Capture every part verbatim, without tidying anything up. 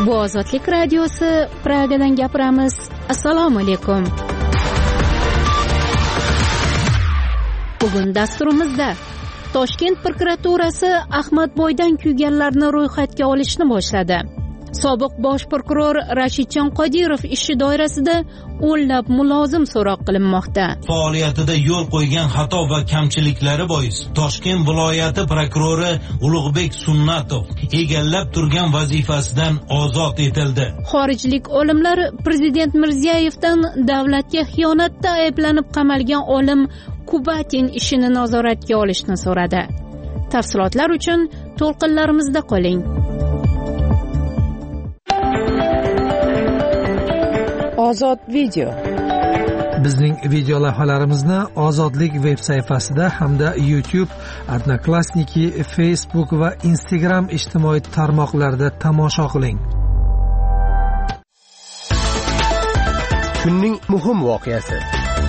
Bu Ozodlik radiosi, Pragadan gapiramiz. Assalomu alaykum. Bugun dasturimizda Toshkent prokuraturasi Ahmadboydan kuyganlarni ro'yxatga olishni boshladi. Sobiq bosh prokuror Rashidjon Qodirov ishi doirasida o'nlab mulozim so'roq qilinmoqda. Faoliyatida yo'l qo'ygan xato va kamchiliklari bois Toshkent viloyati prokurori Ulug'bek Sunnatov egallab turgan vazifasidan ozod etildi. Xorijlik olimlar Prezident Mirziyoyevdan davlatga xiyonatda ayblanib qamalgan olim Kubatin ishini nazoratga olishni so'radi. Tafsilotlar uchun to'lqinlarimizda qoling. Ozod video. Bizning video lavhalarimizni Ozodlik veb sayfasida hamda YouTube, Odnoklassniki, Facebook va Instagram ijtimoiy tarmoqlarida tomosha qiling. Kunning muhim voqeasi.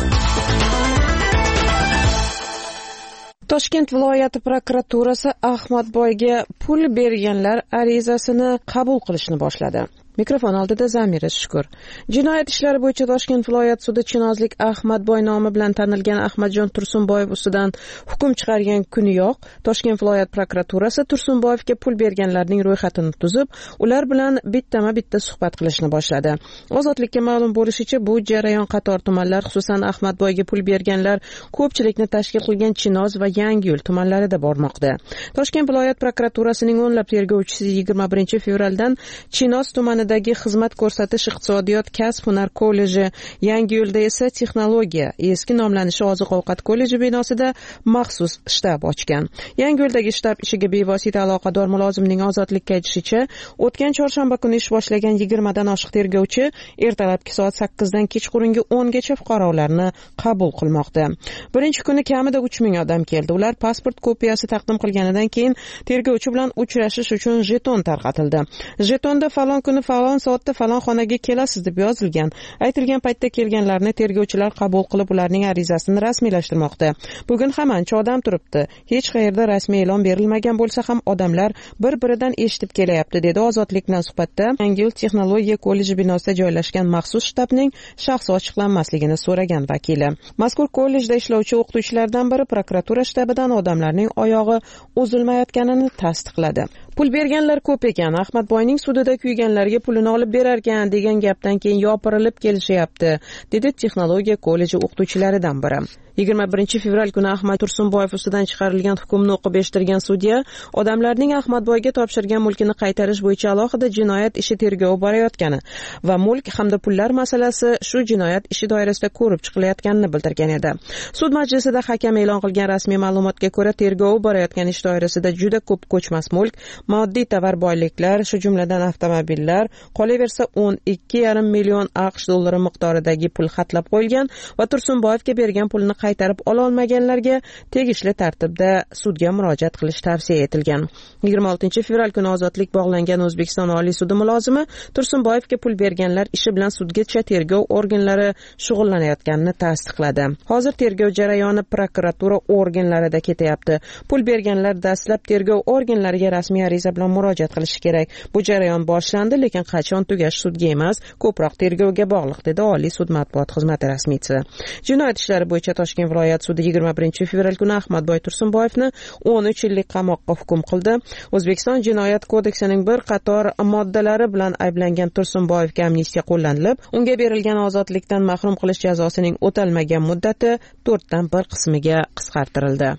Toshkent viloyati prokuraturasi Ahmadboyga pul berganlar arizasini qabul qilishni boshladi. Mikrofon oldida Zamira Shukur. Jinoyat ishlari bo'yicha Toshkent viloyat sudi chinozlik Ahmadboy nomi bilan tanilgan Ahmadjon Tursunboyev ustidan hukm chiqargan kuniyoq Toshkent viloyat prokuraturasi Tursunboyevga pul berganlarning ro'yxatini tuzib, ular bilan bittama-bitta suhbat qilishni boshladi. Ozodlikka ma'lum bo'lishicha, bu jarayon qator tumanlar, xususan Ahmadboyga pul berganlar ko'pchilikni tashkil qilgan Chinoz va Yangiyo'l tumanlarida bormoqda. Toshkent viloyat prokuraturasining o'nlab tergovchisi yigirma birinchi fevraldan Chinoz tumani dagi xizmat ko'rsatish iqtisodiyot kasb hunar kolleji, Yangiyo'lda esa texnologiya, eski nomlanishi oziq-ovqat kolleji binosida maxsus shtab ochgan. Yangiyo'ldagi shtab ishiga bevosita aloqador mulozimning ozodlikka aytishicha, o'tgan chorshanba kuni ish boshlagan yigirmadan oshiq tergovchi ertalabki soat sakkizdan kechqurungi o'ngacha fuqarolarni qabul qilmoqda. Birinchi kuni kamida uch ming odam keldi. Ular pasport kopiyasi taqdim qilganidan keyin tergovchi bilan uchrashish uchun jeton tarqatildi. Jetonda falon kuni falon soatda falon xonaga kelasiz deb yozilgan. Aytilgan paytda kelganlarni tergovchilar qabul qilib, ularning arizasini rasmiylashtirmoqda. Bugun ham ancha odam turibdi. Hech qayerda rasmiy e'lon berilmagan bo'lsa ham odamlar bir-biridan eshitib kelyapti, dedi Ozodlik bilan suhbatda Yangiyo'l texnologiya kolleji binosida joylashgan maxsus shtabning shaxsi ochiqlanmasligini so'ragan vakili. Mazkur kollejda ishlovchi o'qituvchilardan biri prokuratura shtabidan odamlarning oyog'i uzilmayotganini tasdiqladi. Pul berganlar ko'p ekan. Ahmadboyning sudida kuyganlarga pulini olib berarkan degan gapdan keyin yopirilib kelishyapti, dedi texnologiya kolleji o'qituvchilaridan biri. yigirma birinchi fevral kuni Ahmad Tursunboyev ustidan chiqarilgan hukmni o'qib eshittirgan sudya odamlarning Ahmadboyga topshirgan mulkini qaytarish bo'yicha alohida jinoyat ishi tergovi borayotgani va mulk hamda pullar masalasi shu jinoyat ishi doirasida ko'rib chiqilayotganini bildirgan edi. Sud majlisida hakam e'lon qilgan rasmiy ma'lumotga ko'ra, tergovi borayotgan ish doirasida juda ko'p ko'chmas mulk, moddiy tovar boyliklar, shu jumladan avtomobillar, qolaversa o'n ikki yarim million AQSh dollari miqdoridagi pul xatlab qo'yilgan va Tursunboyevga bergan pulni qaytarib ola olmaganlarga tegishli tartibda sudga murojaat qilish tavsiya etilgan. yigirma oltinchi fevral kuni ozodlik bog'langan O'zbekiston Oliy sudi mulozimi Tursunboyevga pul berganlar ishi bilan sudgacha tergov organlari shug'ullanayotganini tasdiqladi. Hozir tergov jarayoni prokuratura organlarida ketyapti. Pul berganlar dastlab tergov organlariga rasmiy ariza bilan murojaat qilishi kerak. Bu jarayon boshlandi, lekin qachon tugashi sudga emas, ko'proq tergovga bog'liq, dedi Oliy sud matbuot xizmati rasmiysi. Jinoyat ishlari bo'yicha Toshkent viloyat sudi yigirma birinchi fevral kuni Ahmadboy Tursunboyevni o'n uch yillik qamoqqa hukm qildi. O'zbekiston Jinoyat kodeksining bir qator moddalari bilan ayblangan Tursunboyevga amnistiya qo'llanilib, unga berilgan ozodlikdan mahrum qilish jazosining o'talmagan muddati to'rtdan bir qismiga qisqartirildi.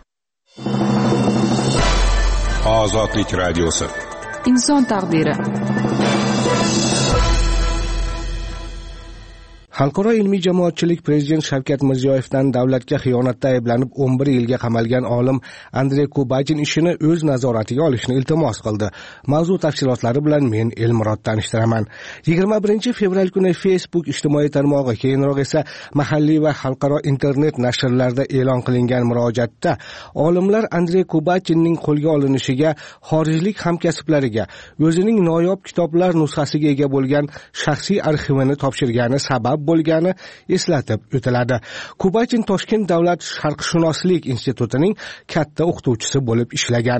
Ozodlik radiosi. Inson taqdiri. Xalqaro ilmiy jamoatchilik Prezident Shavkat Mirziyoyevdan davlatga xiyonatda ayblanib o'n bir yilga qamalgan olim Andrey Kubatin ishini o'z nazoratiga olishni iltimos qildi. Mavzu tafsilotlari bilan men Elmurod tanishtiraman. yigirma birinchi fevral kuni Facebook ijtimoiy tarmog'i, keyinroq esa mahalliy va xalqaro internet nashrlarda e'lon qilingan murojaatda olimlar Andrey Kubatinning qo'lga olinishiga xorijlik hamkasblariga o'zining noyob kitoblar nusxasiga ega bo'lgan shaxsiy arxivini topshirgani sabab bo'lgani eslatib o'tiladi. Kubatin Toshkent davlat sharqshunoslik institutining katta o'qituvchisi bo'lib ishlagan.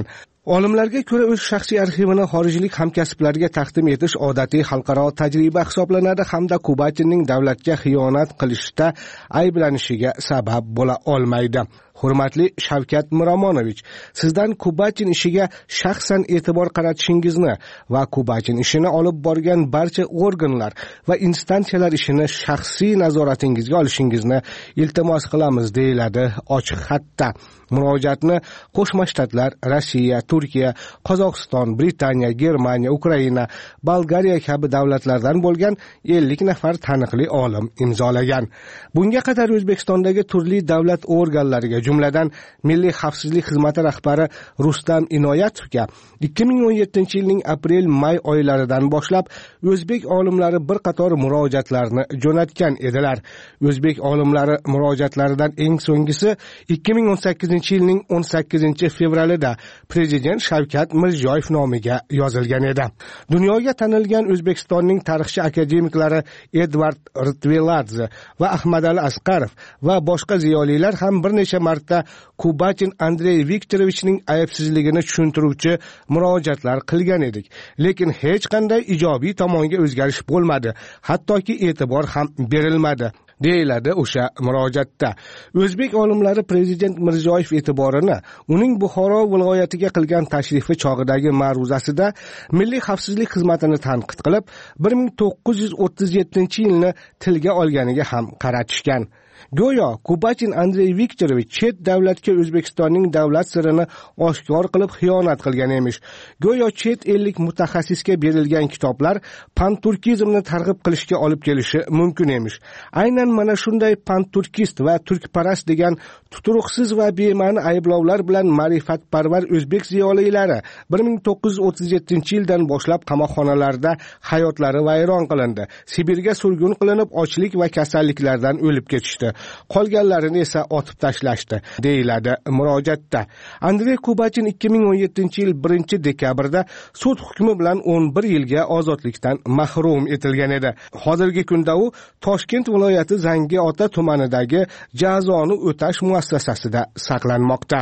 Olimlarga ko'ra, o'z shaxsiy arxivini xorijlik hamkasblariga taqdim etish odatiy xalqaro tajriba hisoblanadi hamda Kubatinning davlatga xiyonat qilishda ayblanishiga sabab bo'la olmaydi. Hurmatli Shavkat Miromonovich, sizdan Kubatin ishiga shaxsan e'tibor qaratishingizni va Kubatin ishini olib borgan barcha organlar va instansiyalar ishini shaxsiy nazoratingizga olishingizni iltimos qilamiz, deyiladi ochiq xatda. Murojaatni Qo'shma Shtatlar, Rossiya, Turkiya, Qozog'iston, Britaniya, Germaniya, Ukraina, Bolgariya kabi davlatlardan bo'lgan ellik nafar taniqli olim imzolagan. Bunga qadar O'zbekistondagi turli davlat organlariga, jumladan Milliy xavfsizlik xizmati rahbari Rustam Inoyatovga ikki ming o'n yettinchi yilning aprel-may oylaridan boshlab o'zbek olimlari bir qator murojaatlarni jo'natgan edilar. O'zbek olimlari murojaatlaridan eng so'nggisi ikki ming o'n sakkizinchi yilning o'n sakkizinchi fevralida Prezident Shavkat Mirziyoyev nomiga yozilgan edi. Dunyoga tanilgan O'zbekistonning tarixchi akademiklari Edvard Ritveladze va Ahmadali Asqarov va boshqa ziyolilar ham bir necha marta Kubatin Andrey Viktorovichning aybsizligini tushuntiruvchi murojaatlar qilgan edik. Lekin hech qanday ijobiy tomonga o'zgarish bo'lmadi, hattoki e'tibor ham berilmadi, deyiladi o'sha murojaatda. O'zbek olimlari Prezident Mirziyoyev e'tiborini uning Buxoro viloyatiga qilgan tashrifi chog'idagi ma'ruzasida Milliy xavfsizlik xizmatini tanqid qilib, bir ming to'qqiz yuz o'ttiz yettinchi yilni tilga olganiga ham qaratishgan. Go'yo Kubatin Andrey Viktorovich chet davlatga O'zbekistonning davlat sirini oshkor qilib xiyonat qilgan emish. Go'yo chet ellik mutaxassisga berilgan kitoblar panturkizmni targ'ib qilishga olib kelishi mumkin emish. Aynan mana shunday panturkist va turkparast degan tuturuqsiz va bema'ni ayblovlar bilan ma'rifatparvar o'zbek ziyolilari bir ming to'qqiz yuz o'ttiz yettinchi yildan boshlab qamoqxonalarda hayotlari vayron qilindi. Sibirga surgun qilinib, ochlik va kasalliklardan o'lib ketishdi. Qolganlarini esa otib tashlashdi, deyiladi murojaatda. Andrey Kubatin ikki ming o'n yettinchi yil birinchi dekabrda sud hukmi bilan o'n bir yilga ozodlikdan mahrum etilgan edi. Hozirgi kunda u Toshkent viloyati Zangiota tumanidagi jazoni o'tash muassasasida saqlanmoqda.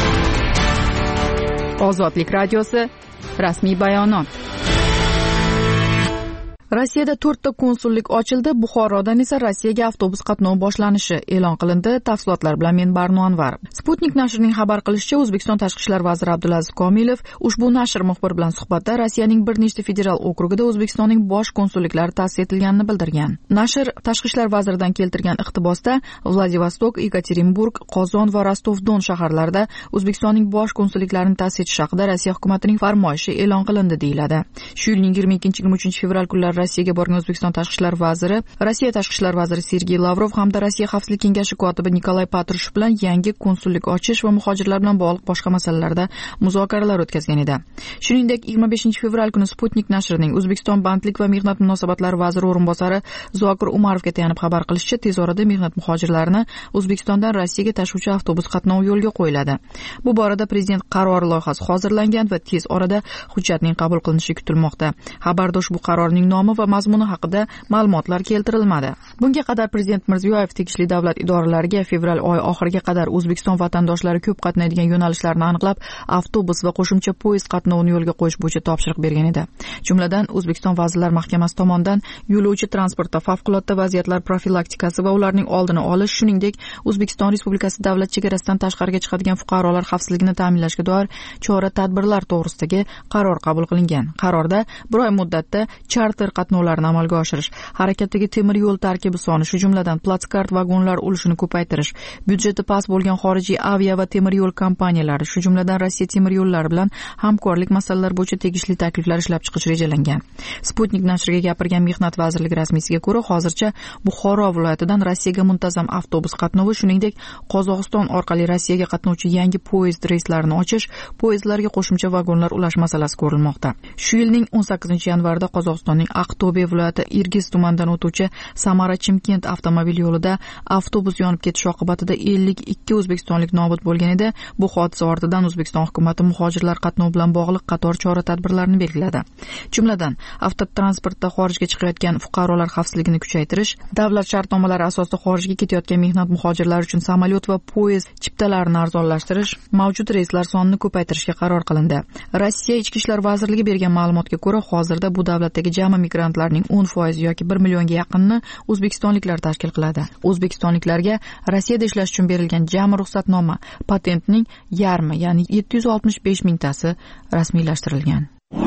Ozodlik radiosi rasmiy bayonot. Rossiyada to'rtta konsullik ochildi, Buxorodan esa Rossiyaga avtobus qatnovi boshlanishi e'lon qilindi. Tafsilotlar bilan men Barno Anvar. Sputnik nashrining xabar qilishicha, O'zbekiston tashqi ishlar vaziri Abdulaziz Komilov ushbu nashr muxbir bilan suhbatda Rossiyaning bir nechta federal okrugida O'zbekistonning bosh konsulliklari ta'sis etilganini bildirgan. Nashr tashqi ishlar vaziridan keltirgan iqtibosda Vladivostok, Yekaterinburg, Qozon va Rostov-Don shaharlarida O'zbekistonning bosh konsulliklarini ta'sis etish haqida Rossiya hukumatining farmoyishi e'lon qilindi, deyiladi. Shu yilning yigirma ikkinchi yigirma uchinchi fevral kunlari Rossiyaga borgan O'zbekiston tashqi ishlar vaziri, Rossiya tashqi ishlar vaziri Sergey Lavrov hamda Rossiya xavfsizlik kengashi kotibi Nikolay Patrushev bilan yangi konsullik ochish va muhojirlar bilan bog'liq boshqa masalalarda muzokaralar o'tkazgan edi. Shuningdek, yigirma beshinchi fevral kuni Sputnik nashrining O'zbekiston bandlik va mehnat munosabatlari vaziri o'rinbosari Zokir Umarovga tayanib xabar qilishicha, tez orada mehnat muhojirlarini O'zbekistondan Rossiyaga tashuvchi avtobus qatnovi yo'lga qo'yiladi. Bu borada prezident qarori loyihasi hozirlangan va tez orada hujjatning qabul qilinishi kutilmoqda. Xabarda ushbu qarorning nomi va mazmuni haqida ma'lumotlar keltirilmadi. Bunga qadar Prezident Mirziyoyev tegishli davlat idoralariga fevral oyi oxiriga qadar O'zbekiston vatandoshlari ko'p qatnaydigan yo'nalishlarni aniqlab, avtobus va qo'shimcha poyezd qatnovini yo'lga qo'yish bo'yicha topshiriq bergan edi. Jumladan, O'zbekiston Vazirlar Mahkamasi tomonidan yo'lovchi transportda favqulodda vaziyatlar profilaktikasi va ularning oldini olish, shuningdek, O'zbekiston Respublikasi davlat chegarasidan tashqariga chiqadigan fuqarolar xavfsizligini ta'minlashga doir chora-tadbirlar to'g'risidagi qaror qabul qilingan. Qarorda bir oy muddatda charter qatnovlarni amalga oshirish, harakatdagi temir yo'l tarkibi soni, shu jumladan platskart vagonlar ulushini ko'paytirish, byudjeti past bo'lgan xorijiy avia va temir yo'l kompaniyalari, shu jumladan Rossiya temir yo'llari bilan hamkorlik masalalari bo'yicha tegishli takliflar ishlab chiqish rejalangan. Sputnik nashriga gapirgan Mehnat vazirligi rasmiysiga ko'ra, hozircha Buxoro viloyatidan Rossiyaga muntazam avtobus qatnovi, shuningdek, Qozog'iston orqali Rossiyaga qatnovchi yangi poyezd reyslarini ochish, poyezdlarga qo'shimcha vagonlar ulash masalasi ko'rilmoqda. Shu yilning o'n sakkizinchi yanvarida Qozog'istonning Aqto'be viloyati Irgiz tumanidan o'tuvchi Samara-Chimkent avtomobil yo'lida avtobus yonib ketishi oqibatida ellik ikki o'zbekistonlik nobud bo'lgan edi. Bu hodisa ortidan O'zbekiston hukumati muhojirlar qatnovi bilan bog'liq qator chora-tadbirlarni belgiladi. Jumladan, avtotransportda xorijga chiqayotgan fuqarolar xavfsizligini kuchaytirish, davlat shartnomalari asosida xorijga ketayotgan mehnat muhojirlari uchun samolyot va poyezd chiptalarini arzonlashtirish, mavjud reyslar sonini ko'paytirishga qaror qilindi. Rossiya Ichki ishlar vazirligi bergan ma'lumotga ko'ra, hozirda bu davlatdagi jami migrantlarning o'n foiz yoki bir millionga yaqinini o'zbekistonliklar tashkil qiladi. O'zbekistonliklarga Rossiyada ishlash uchun berilgan jami ruxsatnoma patentning yarmi, ya'ni yetti yuz oltmish besh mingtasi rasmiylashtirilgan.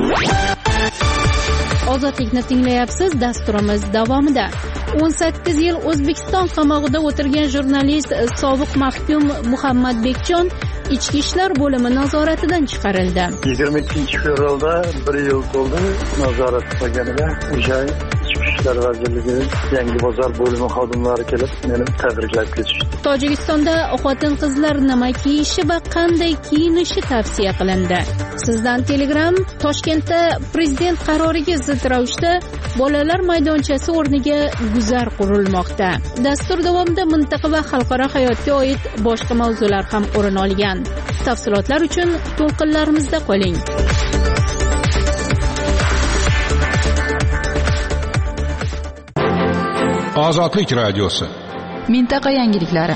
Ozodlikni tinglayapsiz. Dasturimiz davomida o'n sakkiz yil O'zbekiston qamoqida o'tirgan jurnalist sobiq mahkum Muhammad Bekjon Ichki ishlar bo'limi nazoratidan chiqarildi. yigirma ikkinchi fevralda bir yil to'ldi nazorat qilganida. O'sha Ichki ishlar vazirligi Yangi bozor bo'limi xodimlari kelib meni tabriklab ketishdi. Tojikistonda xotin-qizlar nima kiyishi va qanday kiyinishi tavsiya qilindi. Sizdan Telegram Toshkentda prezident qaroriga zid ravishda bolalar maydonchasi o'rniga guzar qurilmoqda. Dastur davomida mintaqa va xalqaro hayotga oid boshqa mavzular ham o'rin olgan. Tafsilotlar uchun to'lqinlarimizda qoling. Ozodlik radiosi. Mintaqa yangiliklari.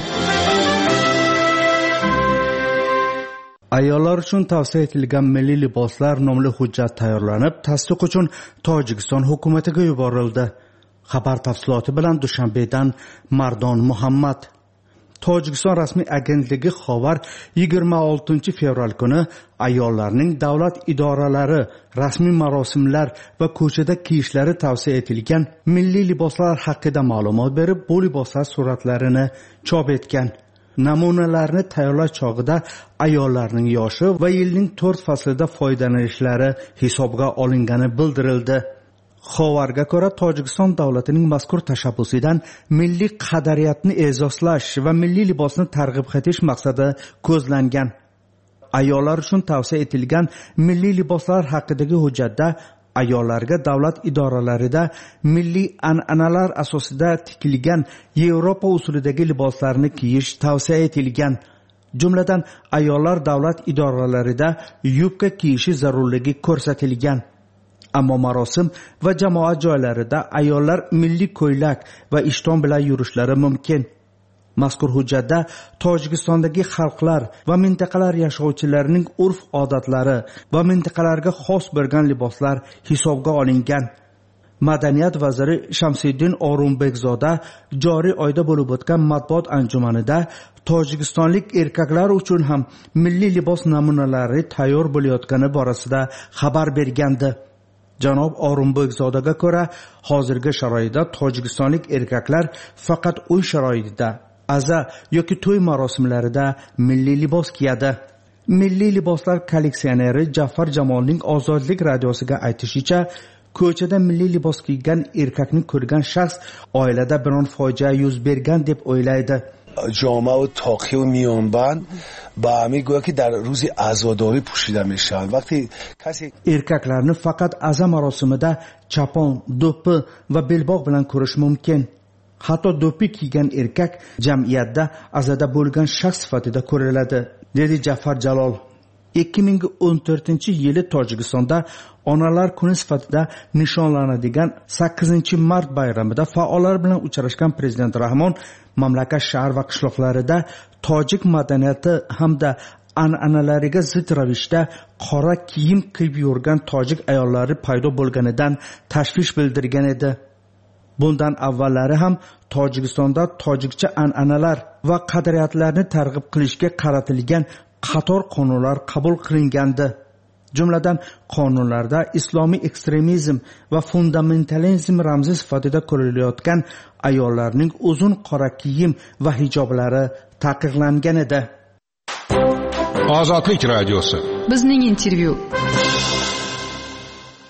Ayollar uchun tavsiya etilgan milliy liboslar nomli hujjat tayyorlanib, tasdiq uchun Tojikiston hukumatiga yuborildi. Xabar tafsiloti bilan Dushanbedan Mardon Muhammad. Tojikiston rasmiy agentligi xabar yigirma oltinchi fevral kuni ayollarning davlat idoralari, rasmiy marosimlar va ko'chada kiyishlari tavsiya etilgan milliy liboslar haqida ma'lumot berib, bu liboslar suratlarini chop etgan. Namunalarni tayyorlash chog'ida ayollarning yoshi va yilning to'rt faslida foydalanishlari hisobga olingani bildirildi. Xabarga ko'ra, Tojikiston davlatining mazkur tashabbusidan milliy qadariyatni e'zozlash va milliy libosni targ'ib etish maqsadi ko'zlangan. Ayollar uchun tavsiya etilgan milliy liboslar haqidagi hujjatda ayollarga davlat idoralarida milliy an'analar asosida tikilgan Yevropa usulidagi liboslarni kiyish tavsiya etilgan. Jumladan, ayollar davlat idoralarida yubka kiyishi zarurligi ko'rsatilgan. Ammo marosim va jamoat joylarida ayollar milliy ko'ylak va ishton bilan yurishlari mumkin. Mazkur hujjatda Tojikistondagi xalqlar va mintaqalar yashovchilarining urf-odatlari va mintaqalarga xos bo'lgan liboslar hisobga olingan. Madaniyat vaziri Shamsiddin O'rinbekzoda joriy oyda bo'lib o'tgan matbuot anjumanida tojikistonlik erkaklar uchun ham milliy libos namunalari tayyor bo'layotgani borasida xabar bergandi. Janob O'rinbekzodaga ko'ra, hozirgi sharoitda tojikistonlik erkaklar faqat uy sharoitida, aza yoki to'y marosimlarida milliy libos kiyadi. Milliy liboslar kolleksioneri Jafar Jamolning Ozodlik radiosiga aytishicha, ko'chada milliy libos kiygan erkakni ko'rgan shaxs oilada biron fojia yuz bergan deb o'ylaydi. جامعه و تاقی و میانبند با همه گویا که در روز عزاداری پوشیده میشن. وقتی کسی erkaklarni faqat aza marosimida chapon, do'ppi va belbog' bilan ko'rish mumkin. Hatto do'ppi kiygan erkak jamiyatda azada bo'lgan shaxs sifatida ko'riladi, dedi Jafar Jalol. ikki ming o'n to'rtinchi yili Tojikistonda onalar kuni sifatida nishonlanadigan sakkizinchi mart bayramida faollar bilan uchrashgan prezident Rahmon mamlakat shahar va qishloqlarida tojik madaniyati hamda an'analariga zid ravishda qora kiyim kiyib yurgan tojik ayollari paydo bo'lganidan tashvish bildirgan edi. Bundan avvallari ham Tojikistonda tojikcha an'analar va qadriyatlarni targ'ib qilishga qaratilgan qator qonunlar qabul qilingandi. Jumladan, qonunlarda islomiy ekstremizm va fundamentalizm ramzi sifatida ko'rilayotgan ayollarning uzun qora kiyim va hijoblari taqiqlangan edi. Ozodlik radiosi. Bizning intervyu.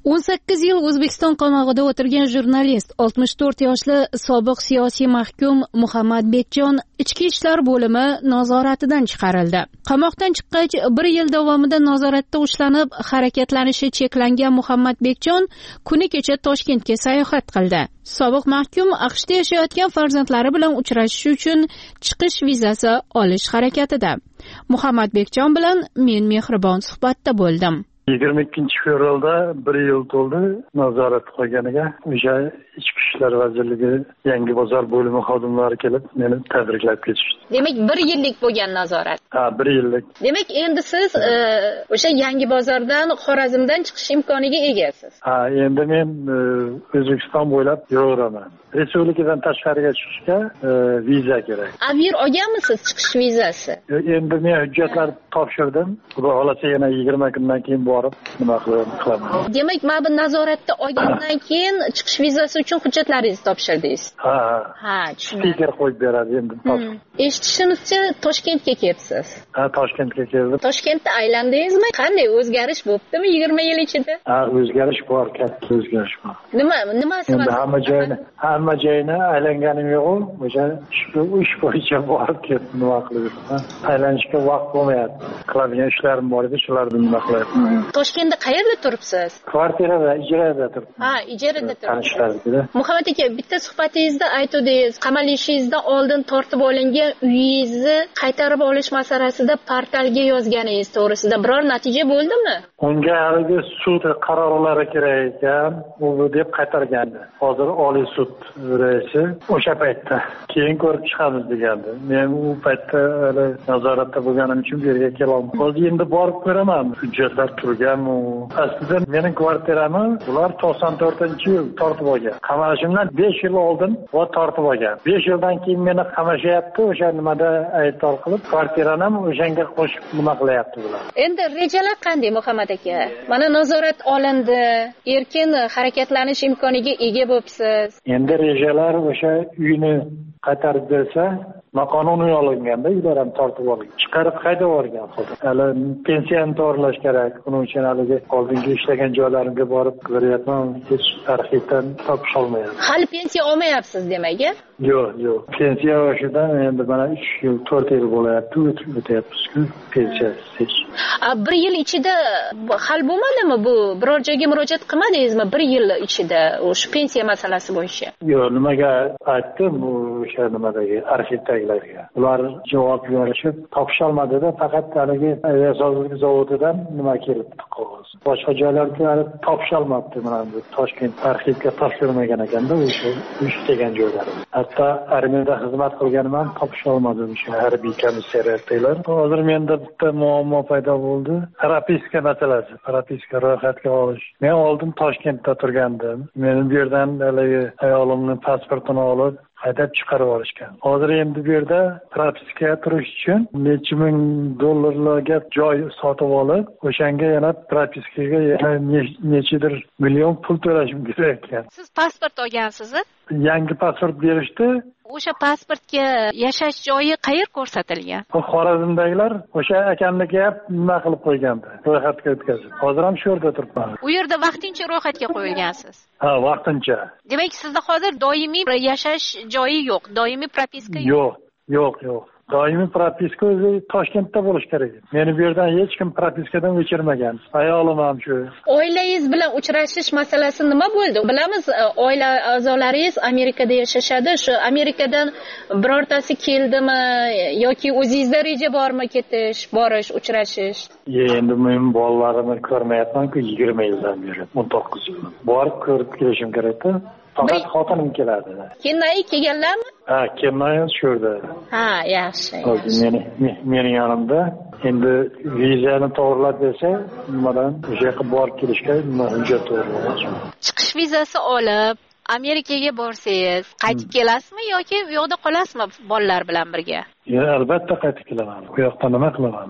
o'n sakkiz yil O'zbekiston qamoqida o'tirgan jurnalist, oltmish to'rt yoshli sobiq siyosiy mahkum Muhammad Bekjon ichki ishlar bo'limi nazoratidan chiqarildi. Qamoqdan chiqqach, bir yil davomida nazoratda ushlanib, harakatlanishi cheklangan Muhammad Bekjon kuni kecha Toshkentga sayohat qildi. Sobiq mahkum AQShda yashayotgan farzandlari bilan uchrashish uchun chiqish vizasi olish harakatida. Muhammad Bekjon bilan men mehribon suhbatda bo'ldim. yigirma ikkinchi fevralda bir yil to'ldi nazorat qilganiga. O'sha ichki ishlar vazirligi Yangi bozor bo'limi xodimlari kelib meni tabriklab ketishdi. Demak, bir yillik bo'lgan nazorat. Ha, bir yillik. Demak, endi siz o'sha Yangi bozordan, Xorazmdan chiqish imkoniga egasiz. Ha, endi men O'zbekiston bo'ylab yuraveraman. Respublikadan tashqariga chiqishga viza kerak. Avir olganmisiz chiqish vizasi? Endi men hujjatlar topshirdim. Xudo xolasa yana yigirma kundan keyin borib nima qilaman. Demak, mana bu nazoratda olgandan keyin chiqish vizasi uchun hujjatlaringizni topshirdingiz. Ha. Ha, tushundim. Stiker qo'yib beradi endi. Eshitishimizcha Toshkentga kelibsiz. Ha, Toshkentga keldim. Toshkentda aylandingizmi? Qanday o'zgarish bo'ptimi yigirma yil ichida? Ha, o'zgarish bor, katta o'zgarish bor. Nima, nimasi bor? Hamma joyni, hamma joyni aylanganim yo'q. O'sha ish bo'yicha borib ketdim, nima qildim. Aylanishga vaqt bo'lmayapti. Qiladigan ishlarim bor edi, shularni nima qilyapman. Toshkentda qayerda turibsiz? Kvartirada, ijarada turibman. Ha, ijarada turibsiz. Muhammad aka, bitta suhbatingizda aytdingiz, qamalishingizdan oldin tortib olingan uyingizni qaytarib olish masalasida portalga yozganingiz to'g'risida biror natija bo'ldimi? Unga haligi sud qarorlari kerak ekan, u deb qaytargandi. Hozir Oliy sud raisi o'sha paytda keyin ko'rib chiqamiz degandi. Men u paytda hali nazoratda bo'lganim uchun bu yerga kela olmadim. Hozir endi borib ko'raman. Hujjatlar turganmi? Aslida mening kvartiramni ular to'qson to'rtinchi yil tortib olgan. Qamalishimdan besh yil oldin va tortib olgan. besh yildan keyin meni qamashyapti, o'sha nimada aybdor qilib, kvartirani ham o'shanga qo'shib nima qilyapti bular. Endi rejalar qanday Muhammad aka? Mana nazorat olindi, erkin harakatlanish imkoniga ega bo'libsiz. Endi rejalar o'sha uyni qaytarib bersa, noqonuniy olinganda uylar ham tortib olgan. Chiqarib haydab yuborgan hozir. Hali pensiyani to'g'rilash kerak. Buning uchun haligi oldingi ishlagan joylarimga borib ko'ryapman, hech arxivdan topish olmayapman. Hali pensiya olmayapsiz demak-a? Yo'q, yo'q. Pensiya olishdan endi mana uch yil, to'rt yil bo'layapti, o'tyapmiz-ku pensiyasiz. A bir yil ichida hal bo'lmadimi bu? Biror joyga murojaat qilmadingizmi bir yil ichida o'sha pensiya masalasi bo'yicha? Yo'q, nimaga aytdim bu o'sha nimadagi arxivdagilarga. Ular javob berishib topisholmadi-da, faqat haligi aviasozlik zavodidan nima kelibdi qog'oz. Boshqa joylarga topisholmabdi mana bu Toshkent arxivga topshirmagan ekanda o'sha uch degan joylar. Hatto armiyada xizmat qilganim ham topisholmadim o'sha harbiy komissariyatdagilar. Hozir menda bitta muammo paydo bo'ldi. Propiska masalasi, propiska ro'yxatga olish. Men oldin Toshkentda turgandim. Meni bu yerdan haligi ayolimning pasportini olib haydab chiqarib olishgan. Hozir endi bu yerda propiskaga turish uchun necha ming dollarlarga joy sotib olib, o'shanga yana propiskaga yana nechidir million pul to'lashim kerak ekan. Siz pasport olgansiz-a? Yangi pasport berishdi. O'sha pasportga yashash joyi qayer ko'rsatilgan? Xorazmdagilar o'sha akamnikiga nima qilib qo'ygandi, ro'yxatga o'tkazib. Hozir ham shu yerda turibman. U yerda vaqtincha ro'yxatga qo'yilgansiz. Ha, vaqtincha. Demak, sizda hozir doimiy yashash joyi yo'q, doimiy propiska yo'q. Yo'q, yo'q, yo'q. Doimiy propiska o'zi Toshkentda bo'lish kerak. Meni bu yerdan hech kim propiskadan o'chirmagan. Ayolim ham shu. Oilangiz bilan uchrashish masalasi nima bo'ldi? Bilamiz, oila a'zolaringiz Amerikada yashashadi. Shu Amerikadan birortasi keldimi yoki o'zingizda reja bormi ketish, borish, uchrashish? Endi men bolalarimni ko'rmayapman-ku yigirma yildan beri, o'n to'qqiz yil. Borib ko'rib kelishim kerak-da. Faqat xotinim keladi. Kennoyi kelganlarmi? Ha, Kennoyi shu yerda. Ha, yaxshi. Meni meni yonimda. Endi vizani to'g'rilab bersa, nimadan o'sha yerga borib kelishga nima hujjat to'g'rilash. Chiqish vizasi olib Amerikaga borsangiz, qaytib kelasizmi yoki u yoqda qolasizmi bolalar bilan birga? Ya, albatta qaytib kelaman. Bu yoqda nima qilaman?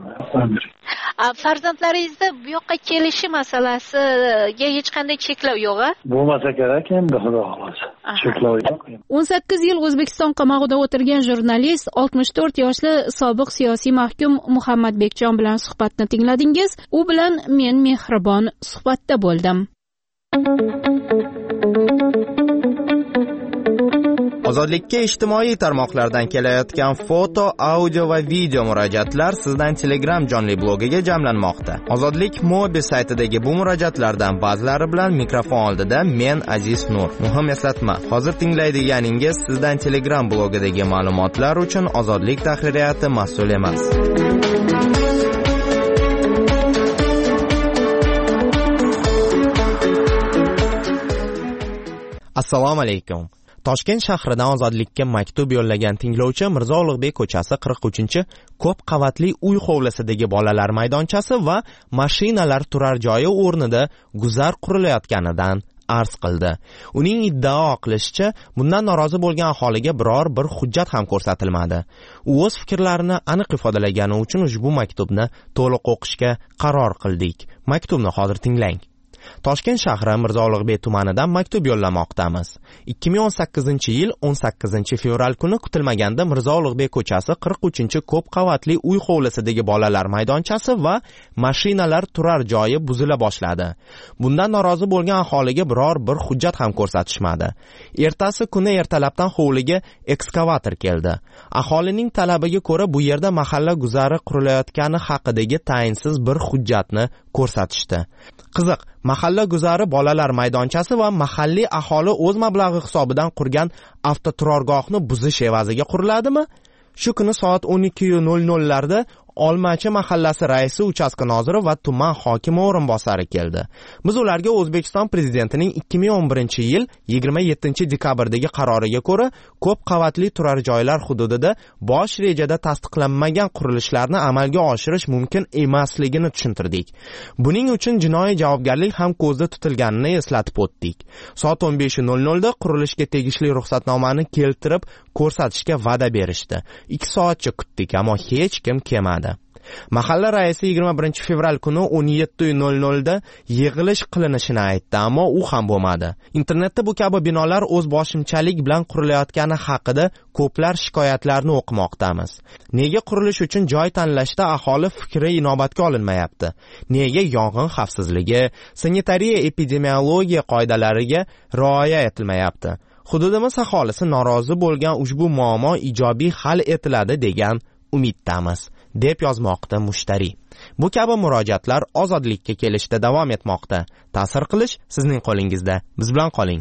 Farzandlaringizda bu yoqqa kelishi masalasiga hech qanday cheklov yo'q-a? Bo'lmasa kerak endi xudo xolasa. Cheklov yo'q. o'n sakkiz yil O'zbekiston qamoqida o'tirgan jurnalist, oltmish to'rt yoshli sobiq siyosiy mahkum Muhammad Bekjon bilan suhbatni tingladingiz. U bilan men mehribon suhbatda bo'ldim. Ozodlikka ijtimoiy tarmoqlardan kelayotgan foto, audio va video murojaatlar sizdan Telegram jonli blogiga jamlanmoqda. Ozodlik Mobi saytidagi bu murojaatlardan ba'zilari bilan mikrofon oldida men Aziz Nur. Muhim eslatma, hozir tinglaydiganingiz sizdan Telegram blogidagi ma'lumotlar uchun Ozodlik tahririyati mas'ul emas. Assalomu alaykum. Toshkent shahridan Ozodlikka maktub yo'llagan tinglovchi Mirzo Ulug'bek ko'chasi qirq uchinchi ko'p qavatli uy hovlisidagi bolalar maydonchasi va mashinalar turar joyi o'rnida guzar qurilayotganidan arz qildi. Uning iddao qilishicha, bundan norozi bo'lgan aholiga biror bir hujjat ham ko'rsatilmadi. U o'z fikrlarini aniq ifodalagani uchun ushbu maktubni to'liq o'qishga qaror qildik. Maktubni hozir tinglang. Toshkent shahri Mirzo Ulug'bek tumanidan maktub yo'llamoqdamiz. ikki ming o'n sakkizinchi yil o'n sakkizinchi fevral kuni kutilmaganda Mirzo Ulug'bek ko'chasi qirq uchinchi ko'p qavatli uy hovlisidagi bolalar maydonchasi va mashinalar turar joyi buzila boshladi. Bundan norozi bo'lgan aholiga biror bir hujjat ham ko'rsatishmadi. Ertasi kuni ertalabdan hovliga ekskavator keldi. Aholining talabiga ko'ra bu yerda mahalla guzari qurilayotgani haqidagi tayinsiz bir hujjatni ko'rsatishdi. Qiziq, mahalla guzari bolalar maydonchasi va mahalliy aholi o'z mablag'i hisobidan qurgan avtoturargohni buzish evaziga quriladimi? Shu kuni soat o'n ikki nol nol larda Olmachi mahallasi raisi, uchastka noziri va tuman hokimi o'rinbosari keldi. Biz ularga O'zbekiston prezidentining ikki ming o'n birinchi yil yigirma yettinchi dekabrdagi qaroriga ko'ra ko'p qavatli turar joylar hududida bosh rejada tasdiqlanmagan qurilishlarni amalga oshirish mumkin emasligini tushuntirdik. Buning uchun jinoiy javobgarlik ham ko'zda tutilganini eslatib o'tdik. Soat o'n besh nol nol da qurilishga tegishli ruxsatnomani keltirib ko'rsatishga va'da berishdi. ikki soatcha kutdik, ammo hech kim kelmadi. Mahalla raisi yigirma birinchi fevral kuni o'n yetti nol nol da yig'ilish qilinishini aytdi, ammo u ham bo'lmadi. Internetda bu kabi binolar o'z boshimchalik bilan qurilayotgani haqida ko'plar shikoyatlarni o'qimoqdamiz. Nega qurilish uchun joy tanlashda aholi fikri inobatga olinmayapti? Nega yong'in xavfsizligi, sanitariya epidemiologiya qoidalariga rioya etilmayapti? Hududimiz aholisi norozi bo'lgan ushbu muammo ijobiy hal etiladi degan umiddamiz, deb yozmoqda mushtari. Bu kabi murojaatlar ozodlikka kelishda davom etmoqda. Ta'sir qilish sizning qo'lingizda. Biz bilan qoling.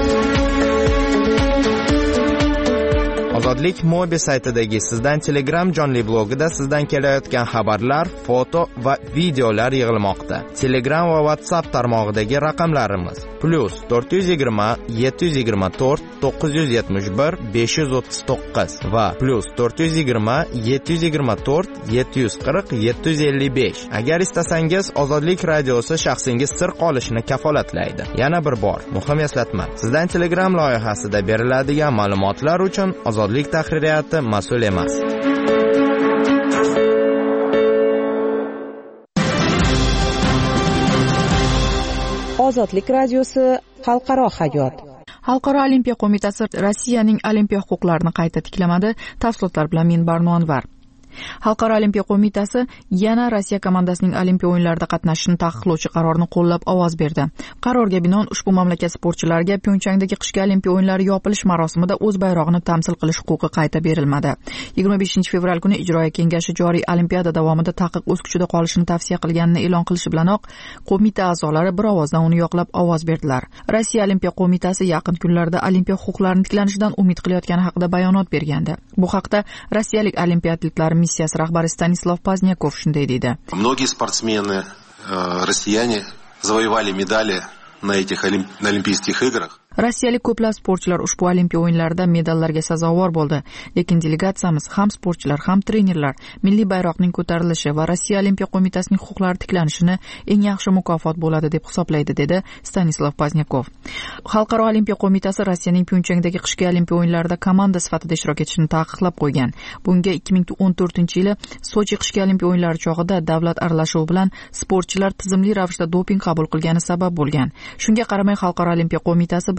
Ozodlik Mobi saytidagi sizdan Telegram jonli blogida sizdan kelayotgan xabarlar, foto va videolar yig'ilmoqda. Telegram va WhatsApp tarmog'idagi raqamlarimiz plus to'rt yuz yigirma yetti yuz yigirma to'rt to'qqiz yuz yetmish bir besh yuz o'ttiz to'qqiz va plus to'rt yuz yigirma yetti yuz yigirma to'rt yetti yuz qirq yetti yuz ellik besh. Agar istasangiz Ozodlik radiosi shaxsingiz sir qolishini kafolatlaydi. Yana bir bor muhim eslatma. Sizdan Telegram loyihasida beriladigan ma'lumotlar uchun Ozodlik tahririyati mas'ul emas. Ozodlik radiosi xalqaro hayot. Xalqaro olimpiya qo'mitasi Rossiyaning olimpiya huquqlarini qayta tiklamadi. Tafsilotlar bilan men Barnonvar. Xalqaro olimpiya qo'mitasi yana Rossiya komandasining olimpiya o'yinlarida qatnashishini taqiqlovchi qarorni qo'llab ovoz berdi. Qarorga binoan ushbu mamlakat sportchilariga Pxyonchangdagi qishki olimpiya o'yinlari yopilish marosimida o'z bayrog'ini tamsil qilish huquqi qayta berilmadi. yigirma beshinchi fevral kuni ijroiya kengashi joriy olimpiada davomida taqiq o'z kuchida qolishini tavsiya qilganini e'lon qilishi bilanoq qo'mita a'zolari bir ovozdan uni yoqlab ovoz berdilar. Rossiya olimpiya qo'mitasi yaqin kunlarda olimpiya huquqlarini tiklanishidan umid qilayotgani haqida bayonot bergandi. Bu haqda rossiyalik olimpiyachilar missiyasi rahbari Stanislav Paznyakov shunday dedi. Многие спортсмены россияне завоевали медали на этих олимпийских играх. Rossiyalik ko'plab sportchilar ushbu olimpiya o'yinlarida medallarga sazovor bo'ldi, lekin delegatsiyamiz ham sportchilar ham trenerlar milliy bayroqning ko'tarilishi va Rossiya olimpiya qo'mitasining huquqlari tiklanishini eng yaxshi mukofot bo'ladi deb hisoblaydi, dedi Stanislav Paznyakov. Xalqaro olimpiya qo'mitasi Rossiyaning Pxyonchangdagi qishki olimpiya o'yinlarida komanda sifatida ishtirok etishini taqiqlab qo'ygan. Bunga ikki ming o'n to'rtinchi yili Sochi qishki olimpiya o'yinlari chog'ida davlat aralashuvi bilan sportchilar tizimli ravishda doping qabul qilgani sabab bo'lgan. Shunga qaramay Xalqaro olimpiya qo'mitasi bir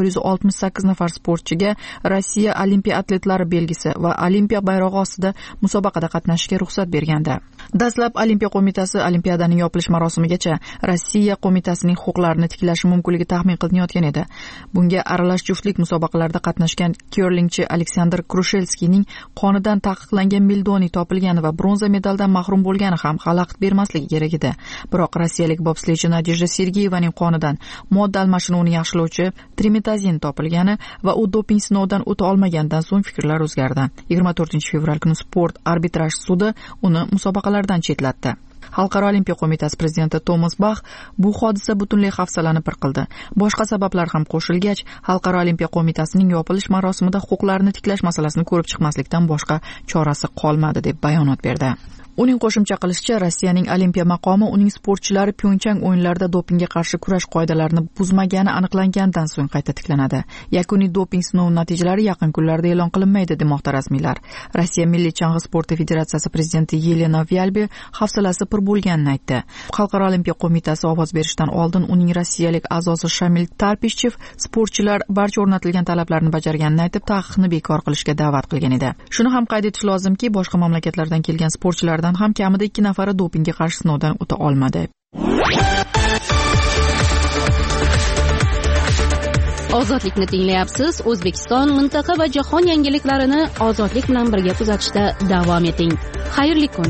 yuz oltmish sakkiz nafar sportchiga Rossiya olimpiya atletlari belgisi va olimpiya bayrog'i ostida musobaqada qatnashishga ruxsat bergandi. Dastlab Olimpiya qo'mitasi Olimpiadaning yopilish marosimigacha Rossiya qo'mitasining huquqlarini tiklashi mumkinligi taxmin qilinayotgan edi. Bunga aralash juftlik musobaqalarida qatnashgan kerlingchi Aleksandr Krushelskiyning qonidan taqiqlangan meldoni topilgani va bronza medaldan mahrum bo'lgani ham xalaqit bermasligi kerak edi. Biroq rossiyalik bobsleychi Nadejda Sergeyevaning qonidan modda almashinuvini yaxshilovchi trimetazin topilgani va u doping sinovidan o'ta olmaganidan so'ng fikrlar o'zgardi. yigirma to'rtinchi fevral kuni sport arbitraj sudi uni musobaqalardan chetlatdi. Xalqaro olimpiya qo'mitasi prezidenti Tomas Bax bu hodisa butunlay hafsalani pir qildi. Boshqa sabablar ham qo'shilgach, Xalqaro olimpiya qo'mitasining yopilish marosimida huquqlarni tiklash masalasini ko'rib chiqmaslikdan boshqa chorasi qolmadi deb bayonot berdi. Uning qo'shimcha qilishicha, Rossiyaning olimpiya maqomi uning sportchilari Pyeongchang o'yinlarida dopingga qarshi kurash qoidalarini buzmagani aniqlangandan so'ng qayta tiklanadi. Yakuniy doping sinovi natijalari yaqin kunlarda e'lon qilinmaydi demoqda rasmiylar. Rossiya Milliy chang'i sporti federatsiyasi prezidenti Yelena Vyalbi hafsalasi pir bo'lganini aytdi. Xalqaro olimpiya qo'mitasi ovoz berishdan oldin uning rossiyalik a'zosi Shamil Tarpishchev sportchilar barcha o'rnatilgan talablarni bajarganini aytib, taqiqni bekor qilishga da'vat qilgan edi. Shuni ham qayd etish lozimki, boshqa mamlakatlardan kelgan sportchilar ham kamida ikki nafari dopingga qarshi sinovdan o'ta olmadi. Ozodlikni tinglayapsiz. O'zbekiston, mintaqa va jahon yangiliklarini ozodlik bilan birga kuzatishda davom eting. Xayrli kun.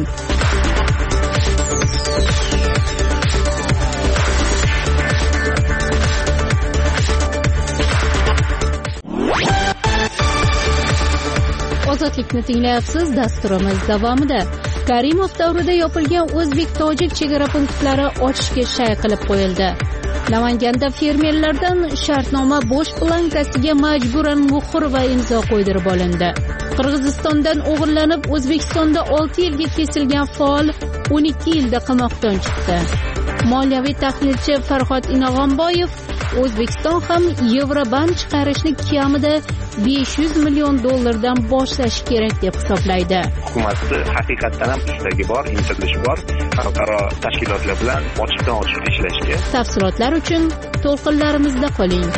Ozodlikni tinglayapsiz. Dasturimiz davomida Karimov davrida yopilgan o'zbek-tojik chegara punktlari ochishga shay qilib qo'yildi. Namanganda fermerlardan shartnoma bo'sh blankasiga majburan muhr va imzo qo'ydirib olindi. Qirg'izistondan o'g'irlanib O'zbekistonda olti yilga kesilgan faol o'n ikki yilda qamoqdan chiqdi. Moliyaviy tahlilchi Farhod Inog'onboyev O'zbekiston ham Yevroban chiqarishni kamida besh yuz million dollardan boshlash kerak deb hisoblaydi. Hukumatda haqiqatdan ham istagi bor, intilish bor, xalqaro tashkilotlar bilan ochiqdan ochiq ishlashga. Tafsilotlar uchun to'lqinlarimizda qoling.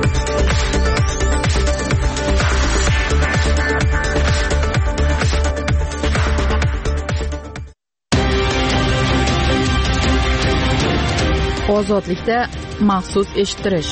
Ozodlikda maxsus eshittirish.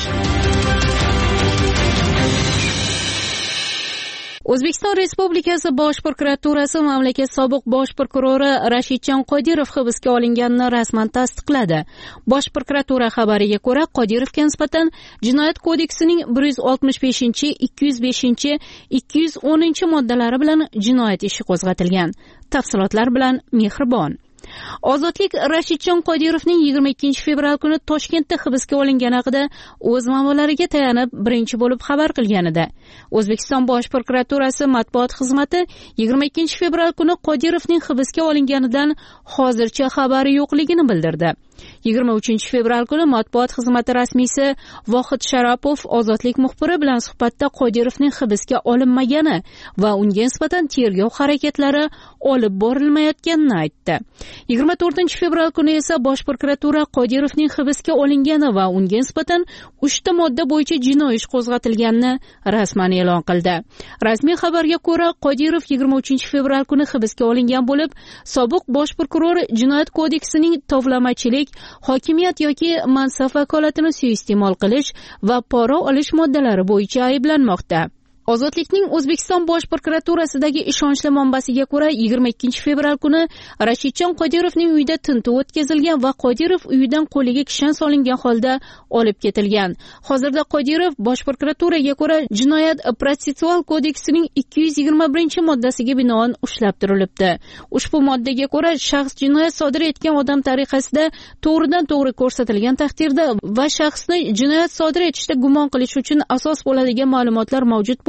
O'zbekiston Respublikasi Bosh prokuraturasi mamlakat sobiq bosh prokurori Rashidjon Qodirov hibsga olinganini rasman tasdiqladi. Bosh prokuratura xabariga ko'ra, Qodirovga nisbatan Jinoyat kodeksining bir yuz oltmish beshinchi, ikki yuz beshinchi, ikki yuz o'ninchi moddalari bilan jinoyat ishi qo'zg'atilgan. Tafsilotlar bilan Mehribon. Ozodlik Rashidjon Qodirovning yigirma ikkinchi fevral kuni Toshkentda hibsga olingani haqida o'z manbalariga tayanib birinchi bo'lib xabar qilgan edi. O'zbekiston Bosh prokuraturasi matbuot xizmati yigirma ikkinchi fevral kuni Qodirovning hibsga olinganidan hozircha xabari yo'qligini bildirdi. yigirma uchinchi fevral kuni matbuot xizmati rasmiysi Vohid Sharapov Ozodlik muxbiri bilan suhbatda Qodirovning hibsga olinmagani va unga nisbatan tergov harakatlari olib borilmayotganini aytdi. yigirma to'rtinchi fevral kuni esa Bosh prokuratura Qodirovning hibsga olingani va unga nisbatan uchta modda bo'yicha jinoiy ish qo'zg'atilganini rasman e'lon qildi. Rasmiy xabarga ko'ra, Qodirov yigirma uchinchi fevral kuni hibsga olingan bo'lib, sobiq bosh prokuror Jinoyat kodeksining tovlamachilik, hokimiyat yoki mansab vakolatini suiiste'mol qilish va pora olish moddalari bo'yicha ayblanmoqda. Ozodlikning O'zbekiston Bosh prokuraturasidagi ishonchli manbasiga ko'ra, yigirma ikkinchi fevral kuni Rashidjon Qodirovning uyida tintuv o'tkazilgan va Qodirov uyidan qo'liga kishan solingan holda olib ketilgan. Hozirda Qodirov Bosh prokuraturaga ko'ra Jinoyat protsessual kodeksining ikki yuz yigirma birinchi moddasiga binoan ushlab turilibdi. Ushbu moddaga ko'ra, shaxs jinoyat sodir etgan odam tariqasida to'g'ridan to'g'ri ko'rsatilgan taqdirda va shaxsni jinoyat sodir etishda gumon qilish uchun asos bo'ladigan ma'lumotlar mavjud bo'lib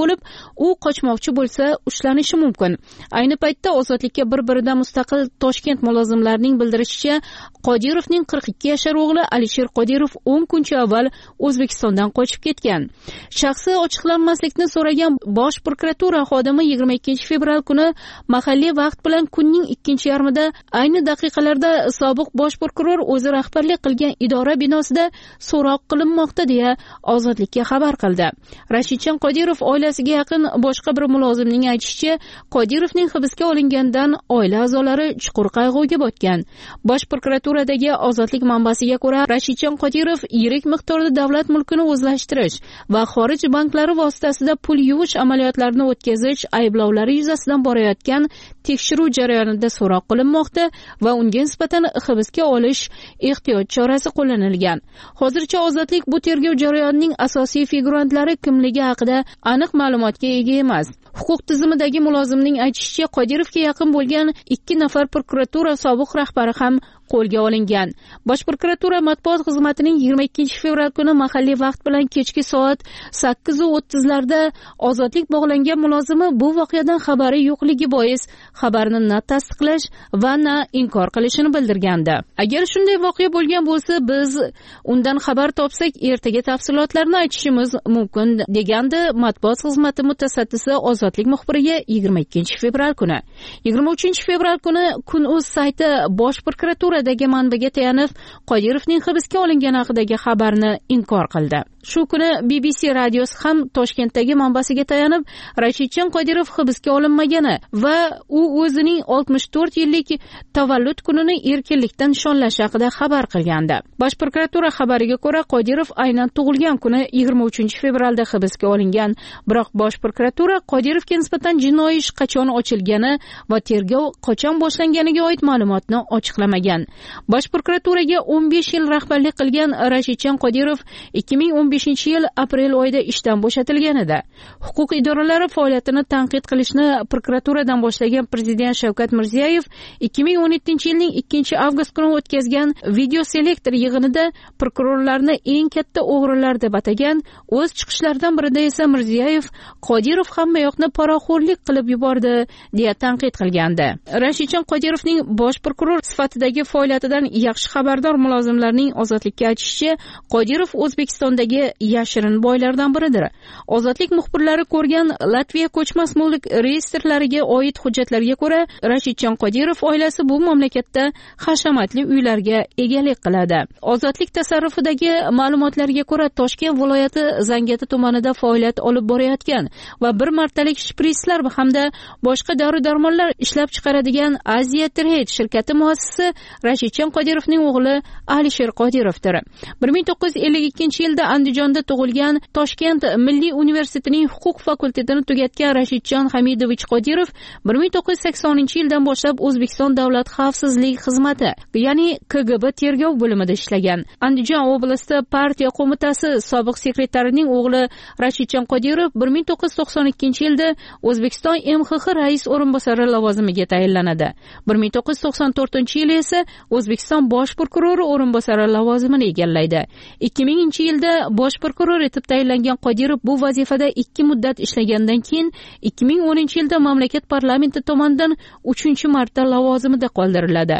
bo'lib, u qochmoqchi bo'lsa ushlanishi mumkin. Ayni paytda ozodlikka bir-biridan mustaqil Toshkent mulozimlarining bildirishicha, Qodirovning qirq ikki yashar o'g'li Alisher Qodirov o'n kuncha avval O'zbekistondan qochib ketgan. Shaxsi ochiqlanmaslikni so'ragan Bosh prokuratura xodimi yigirma ikkinchi fevral kuni mahalliy vaqt bilan kunning ikkinchi yarmida ayni daqiqalarda sobiq bosh prokuror o'zi rahbarlik qilgan idora binosida so'roq qilinmoqda deya Ozodlikka xabar qildi. Rashidjon Qodirov oilasiga yaqin boshqa bir mulozimning aytishicha, Qodirovning hibsga olingandan oila a'zolari chuqur qayg'uga botgan. Bosh prokuraturadagi Ozodlik manbasiga ko'ra, Rashidjon Qodirov yirik miqdorda davlat mulkini o'zlashtirish va xorij banklari vositasida pul yuvish amaliyotlarini o'tkazish ayblovlari yuzasidan borayotgan tekshiruv jarayonida so'roq qilinmoqda va unga nisbatan hibsga olish ehtiyot chorasi qo'llanilgan. Hozircha Ozodlik bu tergov jarayonining asosiy figurantlari kimligi haqida aniq ma'lumotga ega emas. Huquq tizimidagi mulozimning aytishicha, Qodirovga yaqin bo'lgan ikki nafar prokuratura sobiq rahbari ham qo'lga olingan. Bosh prokuratura matbuot xizmatining yigirma ikkinchi fevral kuni mahalliy vaqt bilan kechki soat sakkiz o'ttiz larda Ozodlik bog'langan mulozimi bu voqeadan xabari yo'qligi bois xabarni na tasdiqlash va na inkor qilishini bildirgandi. Agar shunday voqea bo'lgan bo'lsa, biz undan xabar topsak, ertaga tafsilotlarni aytishimiz mumkin, degandi matbuot xizmati mutasaddisi Ozodlik muxbiriga yigirma ikkinchi fevral kuni. yigirma uchinchi fevral kuni Kun.uz sayti Bosh prokuratura dagi manbaga tayanib, Qodirovning hibsga olingani haqidagi xabarni inkor qildi. Shu kuni B B C radiosi ham Toshkentdagi manbasiga tayanib, Rashidjon Qodirov hibsga olinmagani va u o'zining oltmish to'rt yillik tavallud kunini erkinlikdan nishonlashi haqida xabar qilgandi. Bosh prokuratura xabariga ko'ra, Qodirov aynan tug'ilgan kuni yigirma uchinchi fevralda hibsga olingan, biroq Bosh prokuratura Qodirovga nisbatan jinoiy ish qachon ochilgani va tergov qachon boshlanganiga oid ma'lumotni ochiqlamagan. Bosh prokuraturaga o'n besh yil rahbarlik qilgan Rashidjon Qodirov ikki ming o'n beshinchi yil aprel oyida ishdan bo'shatilgan edi. Huquq idoralari faoliyatini tanqid qilishni prokuraturadan boshlagan Prezident Shavkat Mirziyoyev ikki ming o'n yettinchi yilning ikkinchi avgust kuni o'tkazgan video selektor yig'inida prokurorlarni eng katta o'g'rilar deb atagan. O'z chiqishlaridan birida esa Mirziyoyev Qodirov hamma yoqni poraxo'rlik qilib yubordi deya tanqid qilgandi. Rashidjon Qodirovning bosh prokuror sifatidagi faoliyatidan yaxshi xabardor mulozimlarning Ozodlikka aytishicha, Qodirov O'zbekistondagi yashirin boylardan biridir. Ozodlik muxbirlari ko'rgan Latviya ko'chmas mulk reyestrlariga oid hujjatlarga ko'ra, Rashidjon Qodirov oilasi bu mamlakatda hashamatli uylarga egalik qiladi. Ozodlik tasarrufidagi ma'lumotlarga ko'ra, Toshkent viloyati Zangati tumanida faoliyat olib borayotgan va bir martalik shpritslar hamda boshqa dori-darmonlar ishlab chiqaradigan Asia Trade shirkati muassisi Rashidjon Qodirovning o'g'li Alisher Qodirovdir. bir ming to'qqiz yuz ellik ikkinchi yilda Andijonda tug'ilgan, Toshkent Milliy universitetining huquq fakultetini tugatgan Rashidjon Hamidovich Qodirov bir ming to'qqiz yuz saksoninchi yildan boshlab O'zbekiston Davlat xavfsizlik xizmati, ya'ni K G B tergov bo'limida ishlagan. Andijon oblasti partiya qo'mitasi sobiq sekretarining o'g'li Rashidjon Qodirov bir ming to'qqiz yuz to'qson ikkinchi yilda O'zbekiston M X X rais o'rinbosari lavozimiga tayinlanadi. bir ming to'qqiz yuz to'qson to'rtinchi yil esa O'zbekiston bosh prokurori o'rinbosari lavozimini egallaydi. ikki minginchi yilda bosh prokuror etib tayinlangan Qodirov bu vazifada ikki muddat ishlagandan keyin ikki ming o'ninchi yilda mamlakat parlamenti tomonidan uchinchi marta lavozimida qoldiriladi.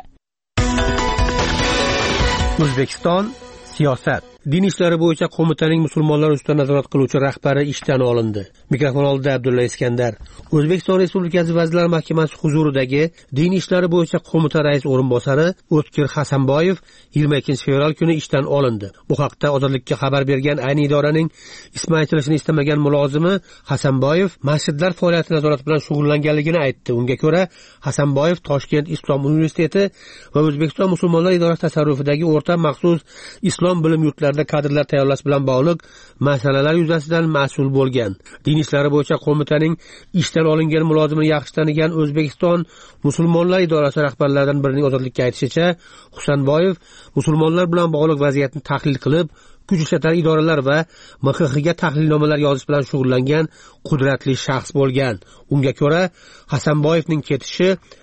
O'zbekiston siyosat. Din ishlari bo'yicha qo'mitaning musulmonlar ustidan nazorat qiluvchi rahbari ishdan olindi. Mikrofon oldida Abdulla Iskandar. O'zbekiston Respublikasi Vazirlar Mahkamasi huzuridagi Din ishlari bo'yicha qo'mita rais o'rinbosari O'tkir Hasanboyev yigirma ikkinchi fevral kuni ishdan olindi. Bu haqda Ozodlikka xabar bergan ayni idoraning ismi aytilishini istamagan mulozimi Hasanboyev masjidlar faoliyati nazorati bilan shug'ullanganligini aytdi. Unga ko'ra, Hasanboyev Toshkent Islom universiteti va O'zbekiston musulmonlar idorasi tasarrufidagi o'rta maxsus islom bilim yurtlarida kadrlar tayyorlash bilan bog'liq masalalar yuzasidan mas'ul bo'lgan. Din ishlari bo'yicha qo'mitaning ishdan olingan mulozimini yaxshi tanigan O'zbekiston musulmonlar idorasi rahbarlaridan birining Ozodlikka aytishicha, Husanboyev musulmonlar bilan bog'liq vaziyatni tahlil qilib, kuch ishlatar idoralar va M X Xga tahlilnomalar yozish bilan shug'ullangan qudratli shaxs bo'lgan. Unga ko'ra, Hasanboyevning ketishi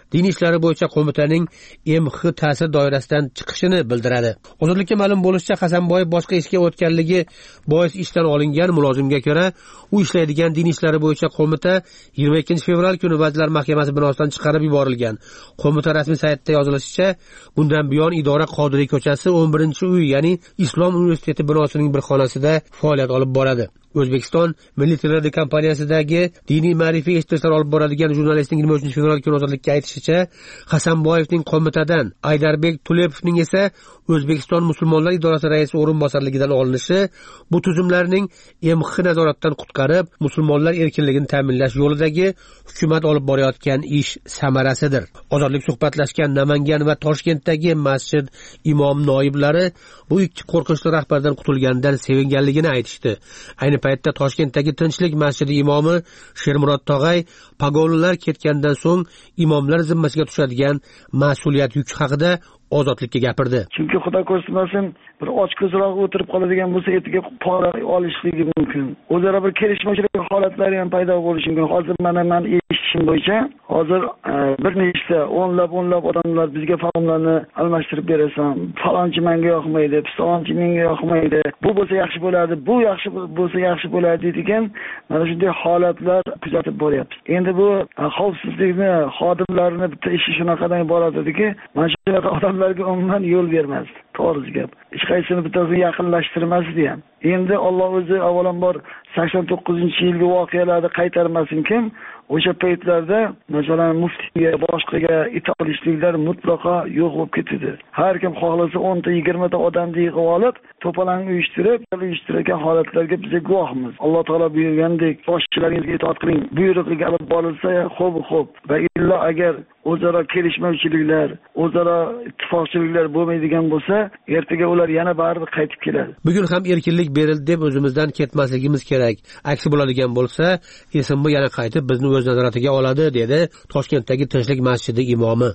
Din ishlari bo'yicha qo'mitaning M X ta'sir doirasidan chiqishini bildiradi. Ozodlikka ma'lum bo'lishicha, Hasanboyev boshqa ishga o'tganligi bois ishdan olingan. Mulozimga ko'ra, u ishlaydigan din ishlari bo'yicha qo'mita yigirma ikkinchi fevral kuni Vazirlar Mahkamasi binosidan chiqarib yuborilgan. Qo'mita rasmiy saytida yozilishicha, bundan buyon idora Qodiriy ko'chasi o'n birinchi uy, ya'ni Islom universiteti binosining bir xonasida faoliyat olib boradi. O'zbekiston Milliy televideniya kompaniyasidagi diniy ma'rifiy eshittirishlar olib boradigan jurnalistning yigirma uchinchi fevral kuni ozodlikka aytishicha, Hasanboyevning qo'mitadan, Aydarbek Tulepovning esa O'zbekiston musulmonlar idorasi raisi o'rinbosarligidan olinishi bu tuzumlarning M X nazoratdan qutqarib, musulmonlar erkinligini ta'minlash yo'lidagi hukumat olib borayotgan ish samarasidir. Ozodlik suhbatlashgan Namangan va Toshkentdagi masjid imom noiblari bu ikki qo'rqinchli rahbardan qutulganidan sevinganligini aytishdi. Ayni paytda Toshkentdagi Tinchlik masjidi imomi Shermurod Tog'ay pogonilar ketgandan so'ng imomlar zimmasiga tushadigan mas'uliyat yuki haqida ozodlikka gapirdi. Chunki xudo ko'rmasin, bir och ko'zroq o'tirib qoladigan bo'lsa, ertaga pora olishligi mumkin. O'zaro bir kelishmovchilik holatlari ham paydo bo'lishi mumkin. Hozir mana men eshitishim bo'yicha, hozir bir nechta o'nlab o'nlab odamlar bizga farmonlarni almashtirib berasan, falonchi menga yoqmaydi, pistonchi menga yoqmaydi. Bu bo'lsa yaxshi bo'ladi, bu yaxshi bo'lsa yaxshi bo'ladi deydigan mana shunday holatlar kuzatib boryapmiz. Endi bu xavfsizlikni xodimlarini bitta ishi shunaqadan iborat ediki, mana shunaqa odamlarga umuman yo'l bermasdi. To'g'ri gap. Hech qaysini bittasini yaqinlashtirmasdi ham. Endi Alloh o'zi avvalambor sakson to'qqizinchi yilgi voqealarni qaytarmasin kim? O'sha paytlarda masalan muftiga, boshqaga itoatliklar mutlaqo yo'q bo'lib ketdi. Har kim xohlasa o'nta yigirma ta odamni yig'ib olib, to'palang uyushtirib, uyushtirgan holatlarga biz guvohmiz. Alloh taolo buyurgandek, boshchilaringizga itoat qiling. Buyruqlarga olib borilsa, xo'p, xo'p. Va illa agar o'zaro kelishmovchiliklar, o'zaro ittifoqchiliklar bo'lmaydigan bo'lsa, ertaga ular yana baribir qaytib keladi. Bugun ham erkinlik berildi deb o'zimizdan ketmasligimiz kerak. Aksi bo'ladigan bo'lsa, esimni yana qaytib bizni o'z nazoratiga oladi, dedi Toshkentdagi Tinchlik masjidi imomi.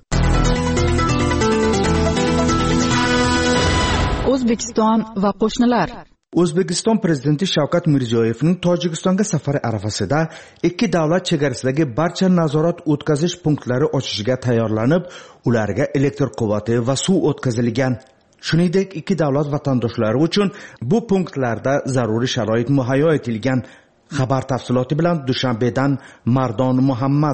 O'zbekiston va qo'shnilar. O'zbekiston prezidenti Shavkat Mirziyoyevning Tojikistonga safari arafasida ikki davlat chegarasidagi barcha nazorat o'tkazish punktlari ochishga tayyorlanib, ularga elektr quvvati va suv o'tkazilgan. Shuningdek, ikki davlat vatandoshlari uchun bu punktlarda zaruriy sharoit muhayyo etilgan. Xabar tafsiloti bilan Dushanbedan Mardon Muhammad.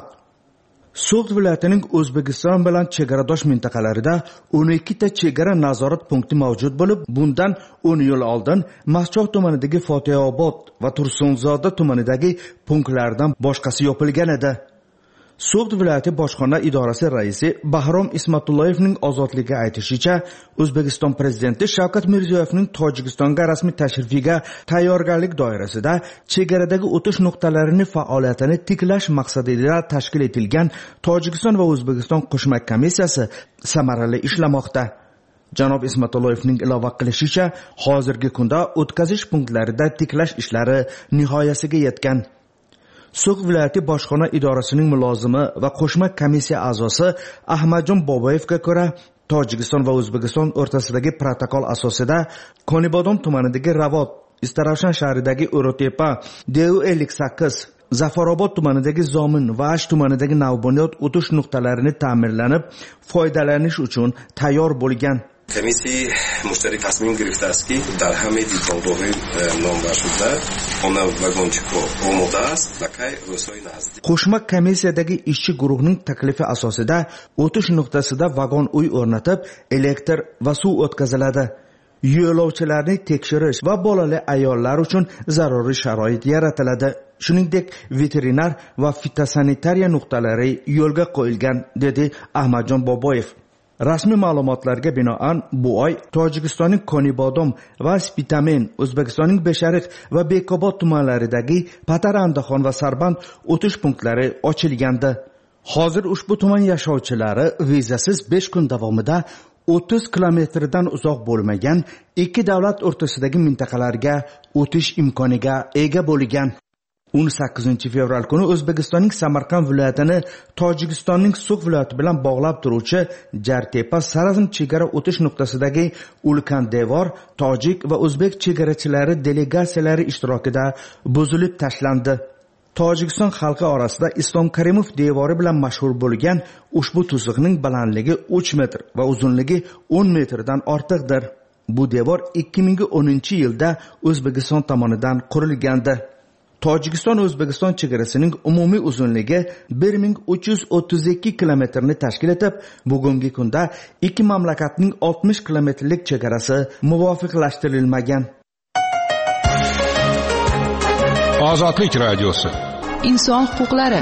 So'g'd viloyatining O'zbekiston bilan chegaradosh mintaqalarida o'n ikki ta chegara nazorat punkti mavjud bo'lib, bundan o'n yil oldin Maschoq tumanidagi Fotihaobod va Tursunzoda tumanidagi punktlardan boshqasi yopilgan edi. So'g'd viloyati bojxona idorasi raisi Bahrom Ismatullayevning ozodlikka aytishicha, O'zbekiston prezidenti Shavkat Mirziyoyevning Tojikistonga rasmiy tashrifiga tayyorgarlik doirasida chegaradagi o'tish nuqtalarining faoliyatini tiklash maqsadida tashkil etilgan Tojikiston va O'zbekiston qo'shma komissiyasi samarali ishlamoqda. Janob Ismatullayevning ilova qilishicha, hozirgi kunda o'tkazish punktlarida tiklash ishlari nihoyasiga yetgan. So'g'd viloyati bojxona idorasining mulozimi va qo'shma komissiya a'zosi Ahmadjon Boboyevga ko'ra, Tojikiston va O'zbekiston o'rtasidagi protokol asosida Konibodon tumanidagi Ravot, Istaravshan shahridagi O'rotepa, D U ellik sakkiz, Zafarobod tumanidagi Zomin va Ash tumanidagi Navbunyod o'tish nuqtalarini ta'mirlanib, foydalanish uchun tayyor bo'lgan. Комиссии муштарик тасмим гирифта аст ки дар ҳамаи дидборгоҳои номбаршуда ona vagonchiko omoda ast va kay ro'soy nazdik. Qo'shma komissiyadagi ishchi guruhning taklifi asosida o'tish nuqtasida vagon uy o'rnatib, elektr va suv o'tkaziladi. Yo'lovchilarni tekshirish va bolali ayollar uchun zaruriy sharoit yaratiladi. Shuningdek, veterinar va fitosanitariya nuqtalari yo'lga qo'yilgan, dedi Ahmadjon Boboyev. Rasmiy ma'lumotlarga binoan bu oy Tojikistonning Konibodom va Spitamen, O'zbekistonning Beshariq va Bekobod tumanlaridagi Patarandaxon va Sarband o'tish punktlari ochilgandi. Hozir ushbu tuman yashovchilari vizasiz besh kun davomida o'ttiz kilometrdan uzoq bo'lmagan ikki davlat o'rtasidagi mintaqalarga o'tish imkoniga ega bo'lgan. o'n sakkizinchi fevral kuni O'zbekistonning Samarqand viloyatini Tojikistonning So'g'd viloyati bilan bog'lab turuvchi Jartepa Sarazm chegara o'tish nuqtasidagi ulkan devor tojik va o'zbek chegarachilari delegatsiyalari ishtirokida buzilib tashlandi. Tojikiston xalqi orasida Islom Karimov devori bilan mashhur bo'lgan ushbu to'siqning balandligi uch metr va uzunligi o'n metrdan ortiqdir. Bu devor ikki ming o'ninchi yilda O'zbekiston tomonidan qurilgandi. Tojikiston O'zbekiston chegarasining umumiy uzunligi bir ming uch yuz o'ttiz ikki kilometrni tashkil etib, bugungi kunda ikki mamlakatning oltmish kilometrlik chegarasi muvofiqlashtirilmagan. Ozodlik radiosi. Inson huquqlari.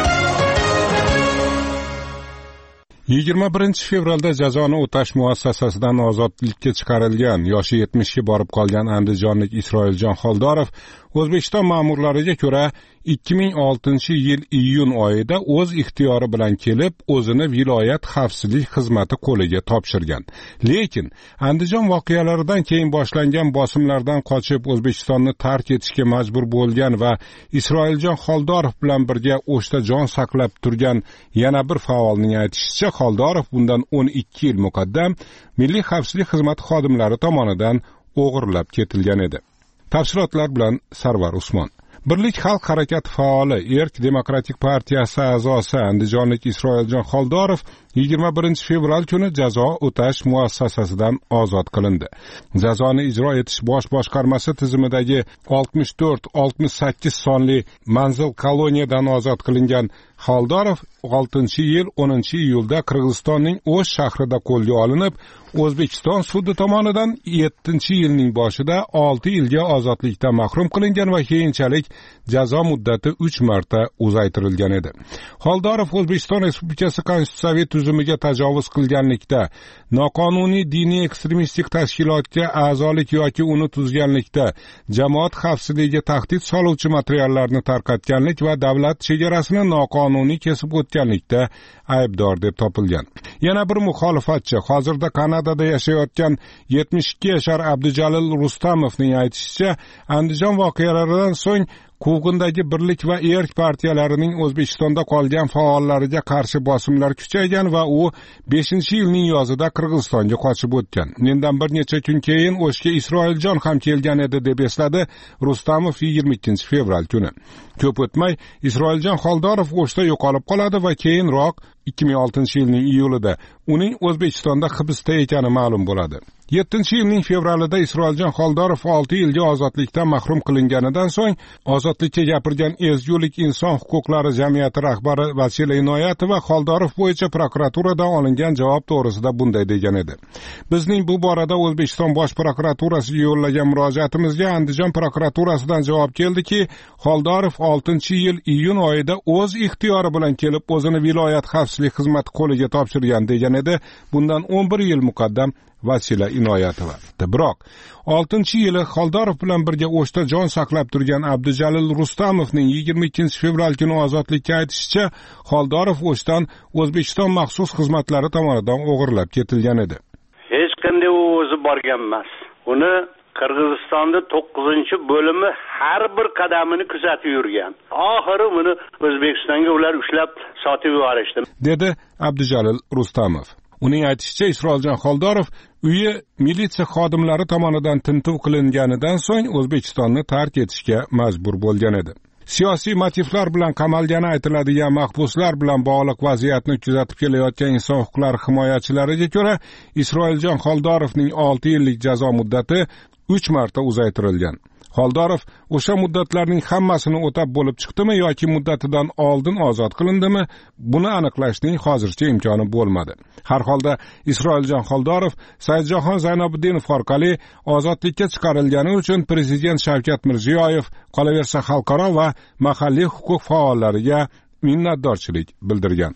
yigirma birinchi fevralda jazoni o'tash muassasasidan ozodlikka chiqarilgan yoshi yetmishga borib qolgan andijonlik Isroiljon Xoldorov O'zbekiston ma'murlariga ko'ra ikki ming oltinchi yil iyun oyida o'z ixtiyori bilan kelib, o'zini viloyat xavfsizlik xizmati qo'liga topshirgan. Lekin Andijon voqealaridan keyin boshlangan bosimlardan qochib O'zbekistonni tark etishga majbur bo'lgan va Isroiljon Xoldorov bilan birga o'shda jon saqlab turgan yana bir faolning aytishicha, Xoldorov bundan o'n ikki yil muqaddam Milliy xavfsizlik xizmati xodimlari tomonidan o'g'irlab ketilgan edi. Tafsilotlar bilan Sarvar Usmon. Birlik xalq harakati faoli, Erk demokratik partiyasi a'zosi andijonlik Isroiljon Xoldorov yigirma birinchi fevral kuni jazo o'tash muassasasidan ozod qilindi. Jazoni ijro etish bosh boshqarmasi tizimidagi oltmish to'rt oltmish sakkiz sonli manzil koloniyadan ozod qilingan Xoldorov oltinchi yil o'ninchi iyulda Qirg'izistonning O'sh shahrida qo'lga olinib, O'zbekiston sudi tomonidan yettinchi yilning boshida olti yilga ozodlikdan mahrum qilingan va keyinchalik jazo muddati uch marta uzaytirilgan edi. Xoldorov O'zbekiston Respublikasi konstitutsiyaviy tuzumiga tajovuz qilganlikda, noqonuniy diniy ekstremistik tashkilotga a'zolik yoki uni tuzganlikda, jamoat xavfsizligiga tahdid soluvchi materiallarni tarqatganlik va davlat chegarasini noqonuniy kesib o'tganlikda aybdor deb topilgan. Yana bir muxolifatchi, hozirda Kanadada yashayotgan yetmish ikki yashar Abdujalil Rustamovning aytishicha, Andijon voqealaridan so'ng Quvg'indagi Birlik va Erk partiyalarining O'zbekistonda qolgan faollariga qarshi bosimlar kuchaygan va u beshinchi yilning yozida Qirg'izistonga qochib o'tgan. Mendan bir necha kun keyin O'shga Isroiljon ham kelgan edi deb esladi Rustamov yigirma ikkinchi fevral kuni. Ko'p o'tmay Isroiljon Xoldorov O'shda yo'qolib qoladi va keyinroq ikki ming oltinchi yilning iyulida uning O'zbekistonda hibsda ekani ma'lum bo'ladi. yettinchi yilning fevralida Isroiljon Xoldorov olti yilga ozodlikdan mahrum qilinganidan so'ng ozodlikka gapirgan Ezgulik inson huquqlari jamiyati rahbari Vasila Inoyatova Xoldorov bo'yicha prokuraturadan olingan javob to'g'risida bunday degan edi. Bizning bu borada O'zbekiston bosh prokuraturasiga yo'llagan murojaatimizga Andijon prokuraturasidan javob keldiki, Xoldorov oltinchi yil iyun oyida o'z ixtiyori bilan kelib o'zini viloyat xavfsizlik xizmati qo'liga topshirgan degan edi. Bundan o'n bir yil muqaddam Vasila Inoyatova. Biroq oltinchi yili Xoldorov bilan birga O'shda jon saqlab turgan Abdujalil Rustamovning yigirma ikkinchi fevral kuni ozodlikka aytishicha, Xoldorov O'shdan O'zbekiston maxsus xizmatlari tomonidan o'g'irlab ketilgan edi. Hech qanday u o'zi borgan emas. Uni Qirg'izistonda to'qqizinchi bo'limi har bir qadamini kuzatib yurgan. Oxiri uni O'zbekistonga ular ushlab sotib yuborishdi, dedi Abdujalil Rustamov. Uning aytishicha, Isroiljon Xoldorov uyi militsiya xodimlari tomonidan tintuv qilinganidan so'ng O'zbekistonni tark etishga majbur bo'lgan edi. Siyosiy motivlar bilan qamalgani aytiladigan mahbuslar bilan bog'liq vaziyatni kuzatib kelayotgan inson huquqlari himoyachilariga ko'ra, Isroiljon Xoldorovning olti yillik jazo muddati uch marta uzaytirilgan. Xoldorov o'sha muddatlarning hammasini o'tab bo'lib chiqdimi yoki muddatidan oldin ozod qilindimi, buni aniqlashning hozircha imkoni bo'lmadi. Har holda Isroiljon Xoldorov Saidjahon Zaynobiddinov orqali ozodlikka chiqarilgani uchun prezident Shavkat Mirziyoyev, qolaversa xalqaro va mahalliy huquq faollariga minnatdorchilik bildirgan.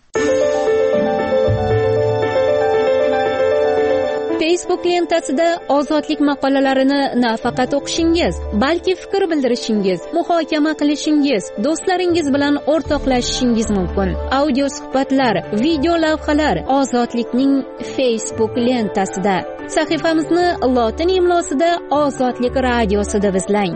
Facebook lentasida ozodlik maqolalarini nafaqat o'qishingiz, balki fikr bildirishingiz, muhokama qilishingiz, do'stlaringiz bilan o'rtoqlashishingiz mumkin. Audio suhbatlar, video lavhalar Ozodlikning Facebook lentasida. Sahifamizni lotin imlosida Ozodlik radiosida izlang.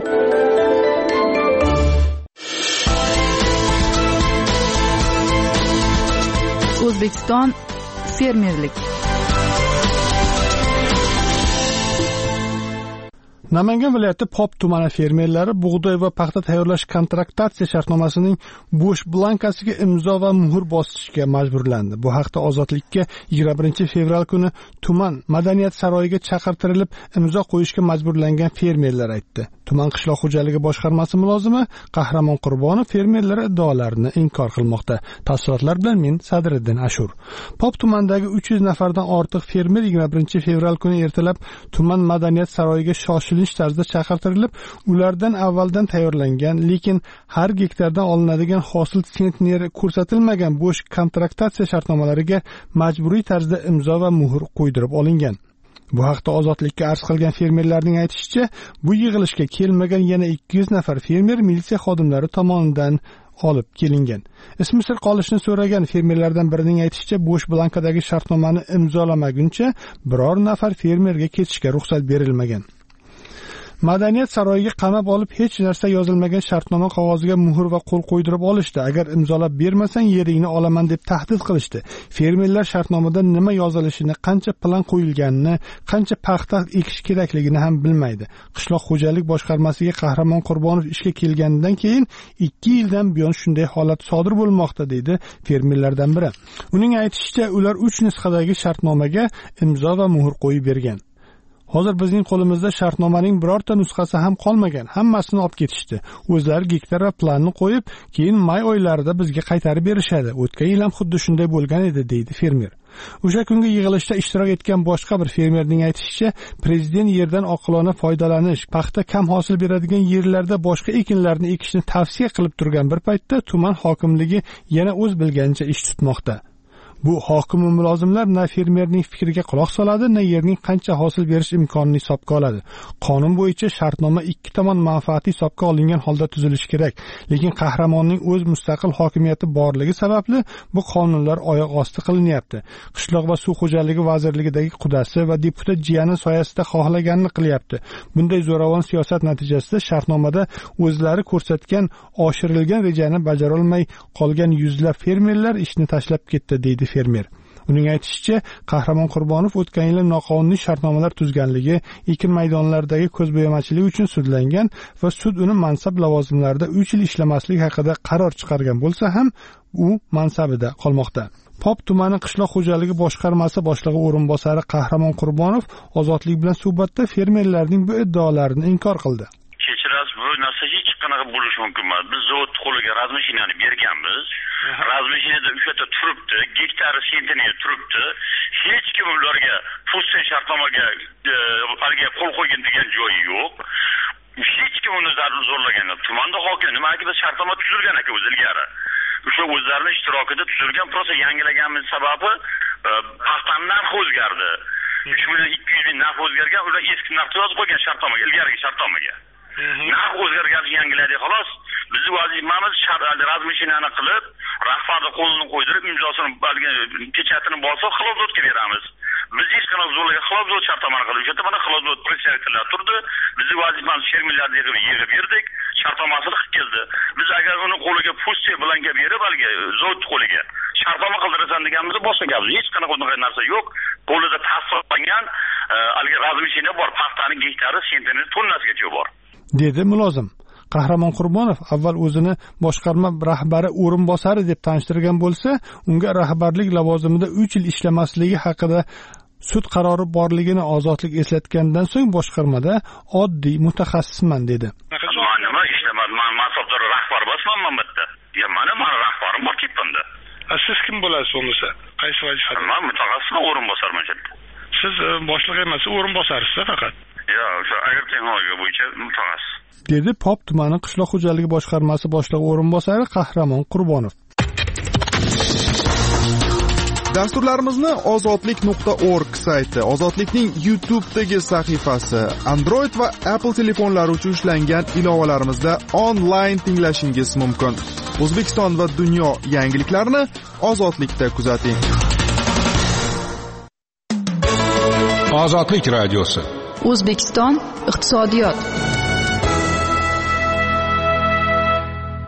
O'zbekiston fermerlik. Namangan viloyati Pop tumani fermerlari bug'doy va paxta tayyorlash kontraktatsiya shartnomasining bo'sh blankasiga imzo va muhr bosishga majburlandi. Bu haqda Ozodlikka yigirma birinchi fevral kuni tuman madaniyat saroyiga chaqirtirilib imzo qo'yishga majburlangan fermerlar aytdi. Tuman qishloq xo'jaligi boshqarmasi mulozimi Qahramon Qurbonov fermerlar iddaolarini inkor qilmoqda. Tafsilotlar bilan men Sadriddin Ashur. Pop tumanidagi uch yuz nafardan ortiq fermer yigirma birinchi fevral kuni ertalab tuman madaniyat saroyiga shoshilinch tarzda chaqirtirilib, ulardan avvaldan tayyorlangan, lekin har gektardan olinadigan hosil sentneri ko'rsatilmagan bo'sh kontraktatsiya shartnomalariga majburiy tarzda imzo va muhr qo'ydirib olingan. Bu haqda Ozodlikka arz qilgan fermerlarning aytishicha, bu yig'ilishga kelmagan yana ikki yuz nafar fermer militsiya xodimlari tomonidan olib kelingan. Ismi sir qolishni so'ragan fermerlardan birining aytishicha, bo'sh blankadagi shartnomani imzolamaguncha biror nafar fermerga ketishga ruxsat berilmagan. Madaniyat saroyiga qamab olib hech narsa yozilmagan shartnoma qog'oziga muhr va qo'l qo'ydirib olishdi. Agar imzolab bermasang yeringni olaman deb tahdid qilishdi. Fermerlar shartnomada nima yozilishini, qancha plan qo'yilganini, qancha paxta ekish kerakligini ham bilmaydi. Qishloq xo'jalik boshqarmasiga Qahramon Qurbonov ishga kelganidan keyin ikki yildan buyon shunday holat sodir bo'lmoqda, deydi fermerlardan biri. Uning aytishicha, ular uch nusxadagi shartnomaga imzo va muhr qo'yib bergan. Hozir bizning qo'limizda shartnomaning birorta nusxasi ham qolmagan. Hammasini olib ketishdi. O'zlari gektar va planni qo'yib, keyin may oylarida bizga qaytarib berishadi. O'tgan yil ham xuddi shunday bo'lgan edi, deydi fermer. O'sha kungi yig'ilishda ishtirok etgan boshqa bir fermerning aytishicha, prezident yerdan oqilona foydalanish, paxta kam hosil beradigan yerlarda boshqa ekinlarni ekishni tavsiya qilib turgan bir paytda tuman hokimligi yana o'z bilganicha ish tutmoqda. Bu hokim va mulozimlar na fermerning fikriga quloq soladi, na yerning qancha hosil berish imkonini hisobga oladi. Qonun bo'yicha shartnoma ikki tomon manfaati hisobga olingan holda tuzilishi kerak. Lekin Qahramonning o'z mustaqil hokimiyati borligi sababli bu qonunlar oyoq osti qilinyapti. Qishloq va suv xo'jaligi vazirligidagi qudasi va deputat jiyani soyasida xohlaganini qilyapti. Bunday zo'ravon siyosat natijasida shartnomada o'zlari ko'rsatgan oshirilgan rejani bajara olmay qolgan yuzlab fermerlar ishni tashlab ketdi, deydi fermer. Uning aytishicha, Qahramon Qurbonov o'tgan yil noqonuniy shartnomalar tuzganligi, ekin maydonlaridagi ko'zbo'yamachilik uchun sudlangan va sud uni mansab lavozimlarida uch yil ishlamaslik haqida qaror chiqargan bo'lsa ham, u mansabida qolmoqda. Pop tumani qishloq xo'jaligi boshqarmasi boshlig'i o'rinbosari Qahramon Qurbonov Ozodlik bilan suhbatda fermerlarning bu iddaolarini inkor qildi. Kechirasiz, bu narsa hech qanaqa bo'lishi mumkin emas. Biz zavod qo'liga razmashinani berganmiz. Razmashinada o'sha yerda turibdi, gektari sentini turibdi. Hech kim ularga fussiy shartnomaga haliga qo'l qo'ygan degan joyi yo'q. Hech kim uni zo'rlagan yo'q. Tumanda hokim nimaga biz shartnoma tuzilgan ekan o'zi ilgari. O'sha o'zlarining ishtirokida tuzilgan, prosta yangilaganimiz sababi paxtaning narxi o'zgardi. uch million ikki yuz ming narx o'zgargan, ular eski narxni yozib qo'ygan shartnomaga, ilgarigi shartnomaga. Narx o'zgargani yangilaydi xolos. Bizning vazifamiz razmashinani qilib, rahbarni qo'lini qo'ydirib, imzosini balgi pechatini bosib, xilozotga beramiz. Biz hech qanaqa zo'rlagan xilozot shartnomani qilib, o'sha yerda mana xilozot prezidentlari turdi. Bizning vazifamiz fermerlarni yig'ib berdik, shartnomasini qilib keldi. Biz agar uni qo'liga pussiy bilanga berib, balgi zavod qo'liga shartnoma qildirasan deganimizda boshqa gap. Hech qanaqa unaqa narsa yo'q. Qo'lida tasdiqlangan algi razmashina bor, paxtaning gektari sentini tonnasigacha bor, dedi mulozim. Qahramon Qurbonov avval o'zini boshqarma rahbari o'rinbosari deb tanishtirgan bo'lsa, unga rahbarlik lavozimida uch yil ishlamasligi haqida sud qarori borligini Ozodlik eslatgandan so'ng boshqarmada oddiy mutaxassisman dedi. Men nima ishlamadim, men mansabdor rahbar emasman bu yerda. Ya mana meni rahbarim bor ketganda. Siz kim bo'lasiz bo'lmasa? Qaysi vazifada? Men mutaxassisman, o'rinbosarman. Siz boshliq emas, o'rinbosarsiz faqat. Yo'q, o'sha agrotexnologiya bo'yicha mutaxassis, dedi Pop tumani qishloq xo'jaligi boshqarmasi boshlig'i o'rinbosari Qahramon Qurbonov. Dasturlarimizni ozodlik nuqta org sayti, Ozodlikning YouTube'dagi sahifasi, Android va Apple telefonlari uchun ishlangan ilovalarimizda onlayn tinglashingiz mumkin. O'zbekiston va dunyo yangiliklarini Ozodlikda kuzating. Ozodlik radiosi. O'zbekiston iqtisodiyot.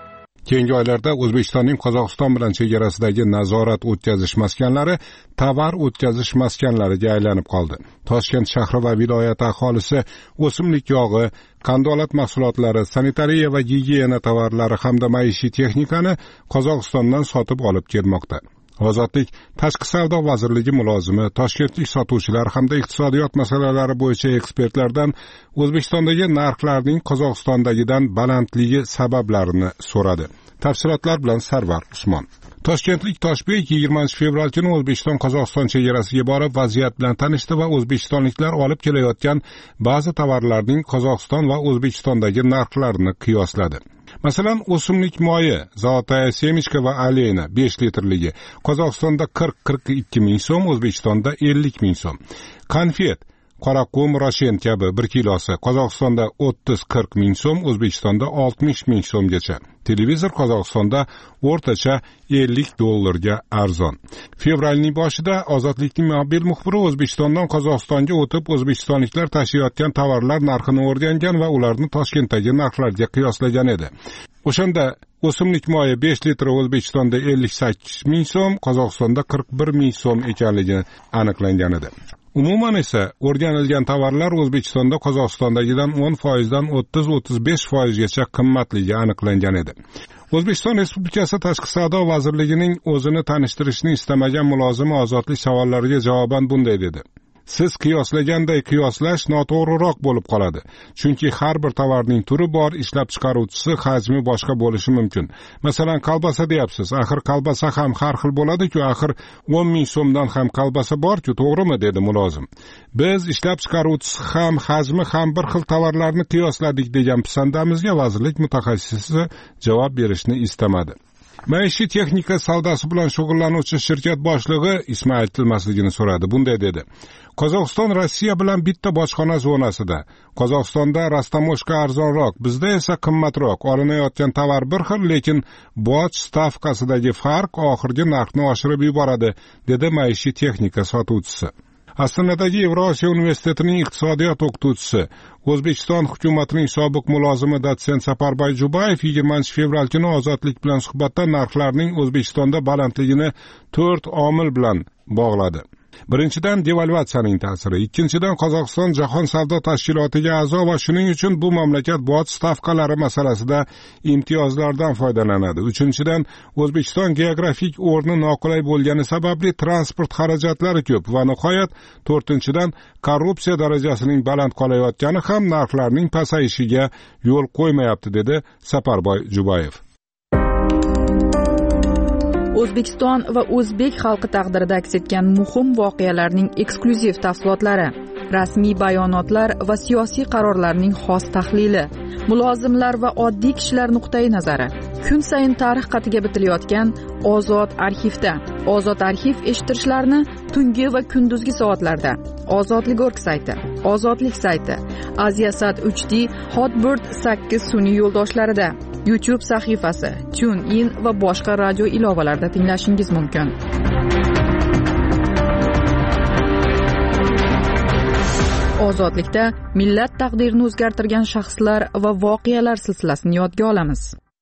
Keyingi oylarda O'zbekistonning Qozog'iston bilan chegarasidagi nazorat o'tkazish maskanlari tovar o'tkazish maskanlariga aylanib qoldi. Toshkent shahri va viloyat aholisi o'simlik yog'i, qandolat mahsulotlari, sanitariya va gigiyena tovarlari hamda maishiy texnikani Qozog'istondan sotib olib kelmoqda. Ozodlik Tashqi savdo vazirligi mulozimi, toshkentlik sotuvchilar hamda iqtisodiyot masalalari bo'yicha ekspertlardan O'zbekistondagi narxlarning Qozog'istondagidan balandligi sabablarini so'radi. Tafsilotlar bilan Sarvar Usmon. Toshkentlik Toshbek yigirmanchi fevral kuni O'zbekiston Qozog'iston chegarasiga borib vaziyat bilan tanishdi va o'zbekistonliklar olib kelayotgan ba'zi tovarlarning Qozog'iston va O'zbekistondagi narxlarini qiyosladi. Masalan, o'simlik moyi Zolotaya semichka va aleyna besh litrligi Qozog'istonda qirq qirq ikki ming so'm, O'zbekistonda ellik ming so'm. Konfet Qoraqum, Roshen kabi bir kilosi Qozog'istonda o'ttiz qirq ming so'm, O'zbekistonda oltmish ming so'mgacha. Televizor Qozog'istonda o'rtacha ellik dollarga arzon. Fevralning boshida Ozodlikning mobil muxbiri O'zbekistondan Qozog'istonga o'tib, o'zbekistonliklar tashiyotgan tovarlar narxini o'rgangan va ularni Toshkentdagi narxlarga qiyoslagan edi. O'shanda o'simlik moyi besh litr O'zbekistonda ellik sakkiz ming so'm, Qozog'istonda qirq bir ming so'm ekanligi aniqlangan edi. Umuman esa o'rganilgan tovarlar O'zbekistonda Qozog'istondagidan o'n foizdan o'ttiz o'ttiz besh foizgacha qimmatligi aniqlangan edi. O'zbekiston Respublikasi Tashqi savdo vazirligining o'zini tanishtirishni istamagan mulozimi Ozodlik savollariga javoban bunday dedi: Siz qiyoslaganday qiyoslash noto'g'riroq bo'lib qoladi. Chunki har bir tovarning turi bor, ishlab chiqaruvchisi, hajmi boshqa bo'lishi mumkin. Masalan, kolbasa deyapsiz. Axir kolbasa ham har xil bo'ladi-ku, axir o'n ming so'mdan ham kolbasa bor-ku, to'g'rimi, dedi mulozim. Biz ishlab chiqaruvchisi ham, hajmi ham bir xil tovarlarni qiyosladik degan pisandamizga vazirlik mutaxassisi javob berishni istamadi. Maishiy texnika savdosi bilan shug'ullanuvchi shirkat boshlig'i ismi aytilmasligini so'radi. Bunday dedi: Qozog'iston Rossiya bilan bitta bojxona zonasida. Qozog'istonda rastamoshka arzonroq, bizda esa qimmatroq. Olinayotgan tovar bir xil, lekin boj stavkasidagi farq oxirgi narxni oshirib yuboradi, dedi maishiy texnika sotuvchisi. Astanadagi Yevrosiyo universitetining iqtisodiyot o'qituvchisi, O'zbekiston hukumatining sobiq mulozimi dotsent Saparboy Jubayev yigirmanchi fevral kuni Ozodlik bilan suhbatda narxlarning O'zbekistonda balandligini to'rt omil bilan bog'ladi. Birinchidan, devalvatsiyaning ta'siri, ikkinchidan, Qozog'iston Jahon savdo tashkilotiga a'zo va shuning uchun bu mamlakat boj stavkalari masalasida imtiyozlardan foydalanadi. Uchinchidan, O'zbekiston geografik o'rni noqulay bo'lgani sababli transport xarajatlari ko'p va nihoyat, to'rtinchidan, korrupsiya darajasining baland qolayotgani ham narxlarning pasayishiga yo'l qo'ymayapti, dedi Saparboy Jubayev. O'zbekiston va o'zbek xalqi taqdirida aks etgan muhim voqealarning eksklyuziv tafsilotlari, rasmiy bayonotlar va siyosiy qarorlarning xos tahlili, mulozimlar va oddiy kishilar nuqtai nazari. Kun sayin tarix qatiga bitilayotgan Ozod arxivda. Ozod arxiv eshittirishlarni tungi va kunduzgi soatlarda Ozodlik.org sayti, Ozodlik sayti, Aziasat uch D, Hotbird sakkiz sun'iy yo'ldoshlarida, YouTube sahifasi, TuneIn va boshqa radio ilovalarida tinglashingiz mumkin. Ozodlikda millat taqdirini o'zgartirgan shaxslar va voqealar silsilasini yodga olamiz.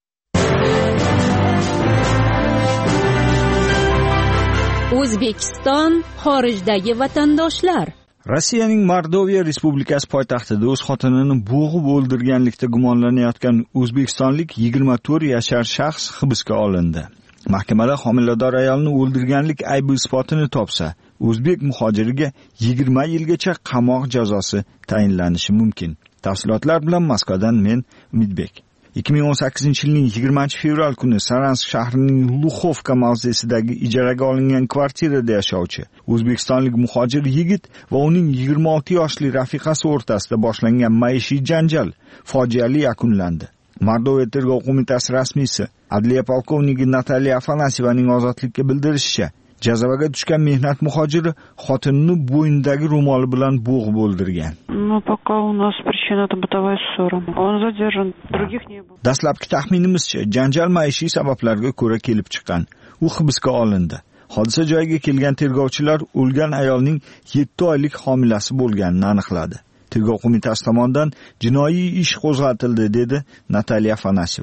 O'zbekiston xorijdagi vatandoshlar. Rossiyaning Mordoviya Respublikasi poytaxtida o'z xotinini bo'g'ib o'ldirganlikda gumonlanayotgan o'zbekistonlik yigirma to'rt yashar shaxs hibsga olindi. Mahkamada homilador ayolni o'ldirganlik aybi isbotini topsa, o'zbek muhojiriga yigirma yilgacha qamoq jazosi tayinlanishi mumkin. Tafsilotlar bilan Moskvadan men Umidbek. ikki ming o'n sakkizinchi yilning yigirmanchi fevral kuni Saransk shahrining Luxovka mavzesidagi ijaraga olingan kvartirada yashovchi o'zbekistonlik muhojir yigit va uning yigirma olti yoshli rafiqasi o'rtasida boshlangan maishiy janjal fojiali yakunlandi. Mordoviya tergov qo'mitasi rasmiysi Adliya polkovniki Nataliya Afanasyevaning Ozodlikka bildirishicha, jazavaga tushgan mehnat muhojiri xotinini bo'yindagi ro'moli bilan bo'g'ib o'ldirgan. Ну, пока у нас причина это бытовая ссора. Он задержан, других не было. Dastlabki taxminimizcha, janjal maishiy sabablarga ko'ra kelib chiqqan. U hibsga olindi. Hodisa joyiga kelgan tergovchilar o'lgan ayolning yetti oylik homilasi bo'lganini aniqladi. Tergov qo'mitasi tomonidan jinoiy ish qo'zg'atildi, dedi Nataliya Afanasiyeva.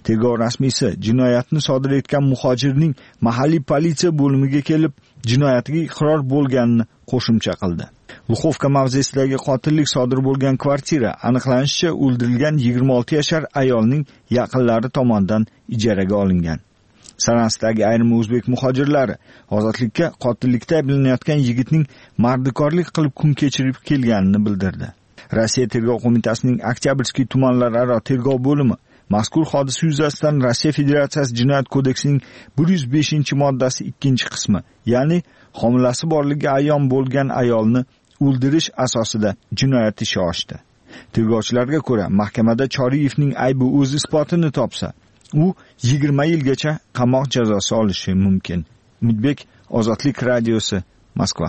Tergov rasmiysi jinoyatni sodir etgan muhojirning mahalliy politsiya bo'limiga kelib, jinoyatiga iqror bo'lganini qo'shimcha qildi. Luxovka mavzesidagi qotillik sodir bo'lgan kvartira aniqlanishicha o'ldirilgan yigirma olti yashar ayolning yaqinlari tomonidan ijaraga olingan. Saranskdagi ayrim o'zbek muhojirlari ozodlikka qotillikda ayblanayotgan yigitning mardikorlik qilib kun kechirib kelganini bildirdi. Rossiya Tergov qo'mitasining Oktyabrskiy tumanlararo tergov bo'limi mazkur hodisa yuzasidan Rossiya Federatsiyasi Jinoyat kodeksining bir yuz beshinchi moddasi ikkinchi qismi, ya'ni homilasi borligi ayon bo'lgan ayolni o'ldirish asosida jinoyat ishi ochdi. Tergovchilarga ko'ra, mahkamada Choriyevning aybi o'z isbotini topsa, u yigirma yilgacha qamoq jazosi olishi mumkin. Umidbek, Ozodlik radiosi, Moskva.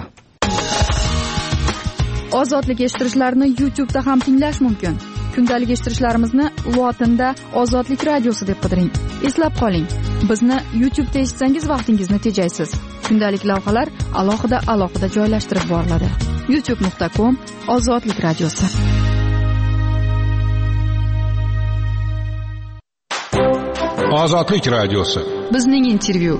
Ozodlik eshittirishlarni YouTube'da ham tinglash mumkin. Kundalik eshittirishlarimizni lotinda Ozodlik radiosi deb qidiring. Eslab qoling, bizni YouTube'da eshitsangiz vaqtingizni tejaysiz. Kundalik lavhalar alohida alohida joylashtirib boriladi. youtube nuqta com Ozodlik radiosi. Ozodlik radiosi. Bizning intervyu.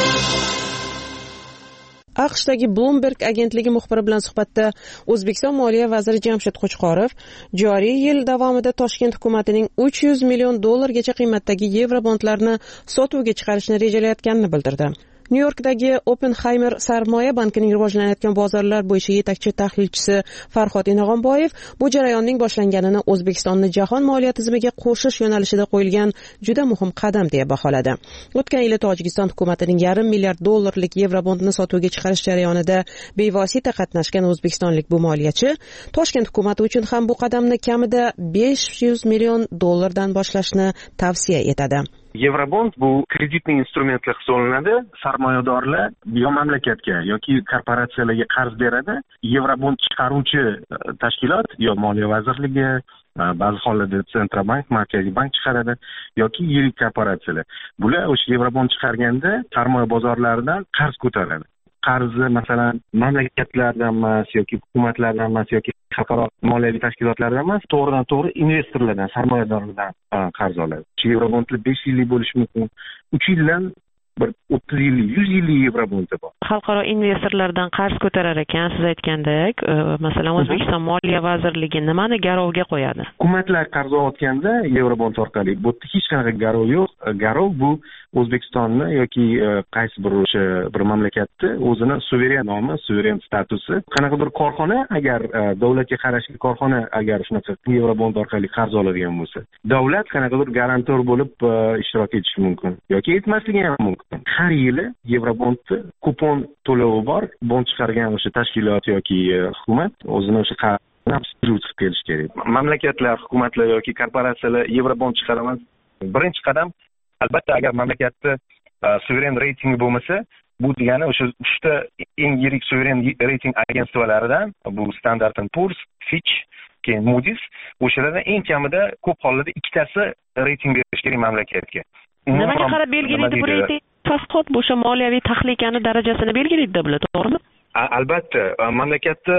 AQShdagi Bloomberg agentligi muxbiri bilan suhbatda O'zbekiston Moliya vaziri Jamshid Qo'chqorov joriy yil davomida Toshkent hukumatining uch yuz million dollargacha qiymatdagi yevrobondlarni sotuvga chiqarishni rejalayotganini bildirdi. Nyu-Yorkdagi Oppenheimer sarmoya bankining rivojlanayotgan bozorlar bo'yicha yetakchi tahlilchisi Farhod Inog'onboyev bu jarayonning boshlanganini O'zbekistonni jahon moliya tizimiga qo'shish yo'nalishida qo'yilgan juda muhim qadam deya baholadi. O'tgan yili Tojikiston hukumatining yarim milliard dollarlik yevrobondni sotuvga chiqarish jarayonida bevosita qatnashgan o'zbekistonlik bu moliyachi Toshkent hukumati uchun ham bu qadamni kamida besh yuz million dollardan boshlashni tavsiya etadi. Yevrobond bu kreditning instrumenti hisoblanadi. Sarmoyadorlar yo mamlakatga yoki korporatsiyalarga qarz beradi. Yevrobond chiqaruvchi tashkilot yo Moliya vazirligi, ba'zi hollarda Sentrobank, Markaziy bank chiqaradi yoki yirik korporatsiyalar. Bular o'sha yevrobond chiqarganda sarmoya bozorlaridan qarz ko'taradi. Qarzni masalan mamlakatlardan emas yoki hukumatlardan emas yoki xalqaro moliyaviy tashkilotlardan emas, to'g'ridan to'g'ri investorlardan, sarmoyadorlardan qarz oladi. Yevrobondlar besh yillik bo'lishi mumkin, uch yildan bir o'ttiz yillik, yuz yillik yevrobond bor. Xalqaro investorlardan qarz ko'tarar ekan, siz aytgandek, masalan O'zbekiston Moliya vazirligi nimani garovga qo'yadi? Hukumatlar qarz olayotganda yevrobond orqali bu hech qanaqa garov yo'q. Garov bu O'zbekistonni yoki qaysi bir o'sha bir mamlakatni o'zini suveren nomi, suveren statusi, qanaqa bir korxona agar davlatga qarashli korxona agar shunaqa yevrobond orqali qarz oladigan bo'lsa, davlat qanaqadir garantor bo'lib ishtirok etishi mumkin yoki etmasligi ham mumkin. Har yili yevrobondni kupon to'lovi bor, bond chiqargan o'sha tashkilot yoki hukumat o'zini o'sha chiqib kelish kerak. Mamlakatlar, hukumatlar yoki korporatsiyalar yevrobond chiqaraman. Birinchi qadam albatta agar mamlakatda suveren reytingi bo'lmasa, bu degani o'sha uchta eng yirik suveren reyting agentsiyalaridan, bu Standard and Poor's, Fitch, keyin Moody's, o'shalardan eng kamida ko'p hollarda ikkitasi reyting berish kerak mamlakatga. Nimaga qarab belgilaydi bu reyting? Faqat bu o'sha moliyaviy tahlikani darajasini belgilaydi deb biladi, to'g'rimi? Albatta, mamlakatda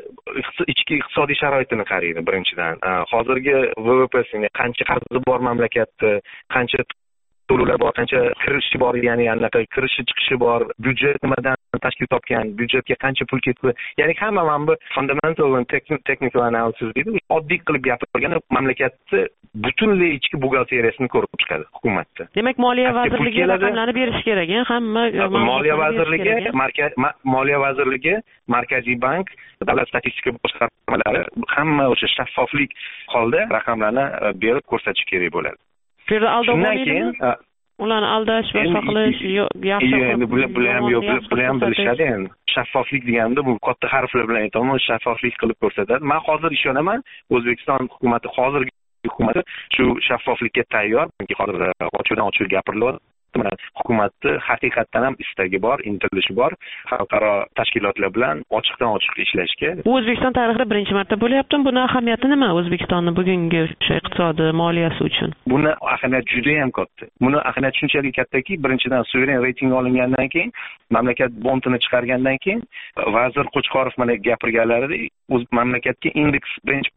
ichki iqtisodiy sharoitini qaraydi birinchidan. Hozirgi V V P'sini, qancha qarzi bor mamlakatda, qancha to'lovlar bor, qancha kirishi bor, ya'ni anaqa kirishi chiqishi bor, byudjet nimadan tashkil topgan, byudjetga qancha pul ketdi. Ya'ni hamma mana bu fundamental and technical analysis deydi. Oddiy qilib gapirganda mamlakatni butunlay ichki buxgalteriyasini ko'rib chiqadi hukumatda. Demak, Moliya vazirligiga raqamlarni berish kerak, hamma Moliya vazirligi, Moliya vazirligi, Markaziy bank, davlat statistika boshqarmalari hamma o'sha shaffoflik holda raqamlarni berib ko'rsatish kerak bo'ladi. Shundan keyin ularni aldash va saqlash yaxshi. Endi bular ham yo'q, bular ham bilishadi endi. Shaffoflik deganda bu katta harflar bilan aytaman, shaffoflik qilib ko'rsatadi. Men hozir ishonaman, O'zbekiston hukumati hozirgi hukumati shu shaffoflikka tayyor, chunki hozir ochiqdan ochiq gapirilyapti. Hukumatni haqiqatdan ham istagi bor, intilishi bor, xalqaro tashkilotlar bilan ochiqdan ochiq ishlashga. Bu O'zbekiston tarixida birinchi marta bo'lyapti. Buni ahamiyati nima O'zbekistonning bugungi o'sha iqtisodi, moliyasi uchun? Buni ahamiyati juda ham katta. Buni ahamiyati shunchalik kattaki, birinchidan suveren reyting olingandan keyin, mamlakat bondini chiqargandan keyin, vazir Qo'chqorov mana gapirganlarida o'z mamlakatga indeks benchmark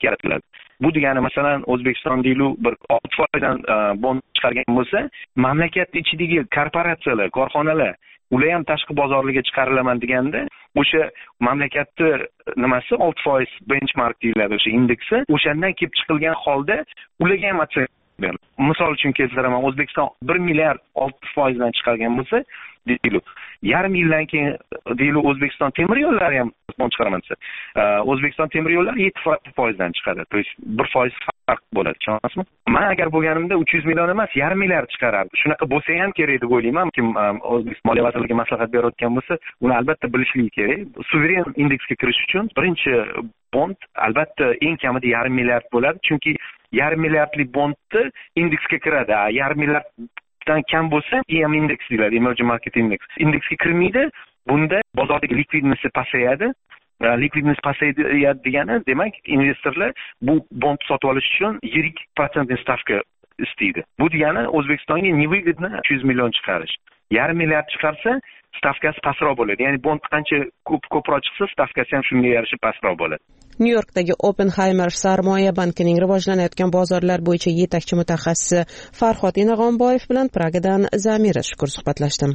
yaratiladi. Bu degani masalan O'zbekiston deylik bir olti foizdan bond chiqargan bo'lsa, mamlakat ichidagi korporatsiyalar, korxonalar ular ham tashqi bozorlarga chiqarilaman deganda, o'sha mamlakatni nimasi olti foiz benchmark deyiladi, o'sha indeksi, o'shandan kelib chiqilgan holda ularga ham misol uchun keltiraman, O'zbekiston bir milliard olti foizdan chiqargan bo'lsa, deylik, yarim yildan keyin deylik O'zbekiston temir yo'llari ham bond chiqaraman desa, O'zbekiston temir yo'llari yetti foizdan chiqadi. To есть bir foiz farq bo'ladi, tushunasizmi? Men agar bo'lganimda uch yuz million emas, yarim milliard chiqarardim. Shunaqa bo'lsa ham kerak deb o'ylayman. Kim O'zbekiston Moliya vazirligiga maslahat berayotgan bo'lsa, uni albatta bilishligi kerak. Suveren indeksga kirish uchun birinchi bond albatta eng kamida yarim milliard bo'ladi, chunki yarim milliardlik bondni indeksga kiradi. Yarim milliarddan kam bo'lsa, E M indeks deyiladi, Emerging Market Index. Indeksga kirmaydi. Bunda bozordagi likvidness pasayadi. Likvidness pasayadi degani, demak, investorlar bu bond sotib olish uchun yirik protsentli stavka istaydi. Bu degani O'zbekistonga невыгодно uch yuz million chiqarish. Yarim milliard chiqarsa, stavkasi pastroq bo'ladi. Ya'ni bond qancha ko'p ko'proq chiqsa, stavkasi ham shunga yarasha pastroq bo'ladi. Nyu-Yorkdagi Oppenheimer sarmoya bankining rivojlanayotgan bozorlar bo'yicha yetakchi mutaxassisi Farhod Inag'onboyev bilan Pragadan Zamira Shukur suhbatlashdim.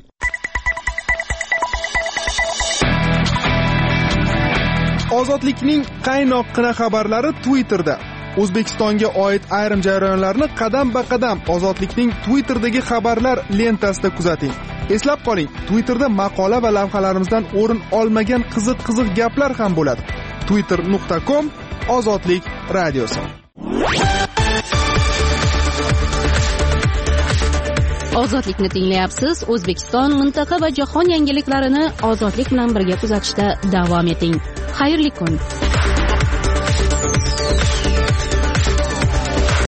Ozodlikning qaynoqqina xabarlari Twitterda. O'zbekistonga oid ayrim jarayonlarni qadam-ba-qadam Ozodlikning Twitter'dagi xabarlar lentasida kuzating. Eslab qoling, Twitterda maqola va lavhalarimizdan o'rin olmagan qiziq-qiziq gaplar ham bo'ladi. twitter nuqta com Ozodlik radiosi. Ozodlikni tinglayapsiz. O'zbekiston, mintaqa va jahon yangiliklarini Ozodlik bilan birga kuzatishda davom eting. Xayrli kun.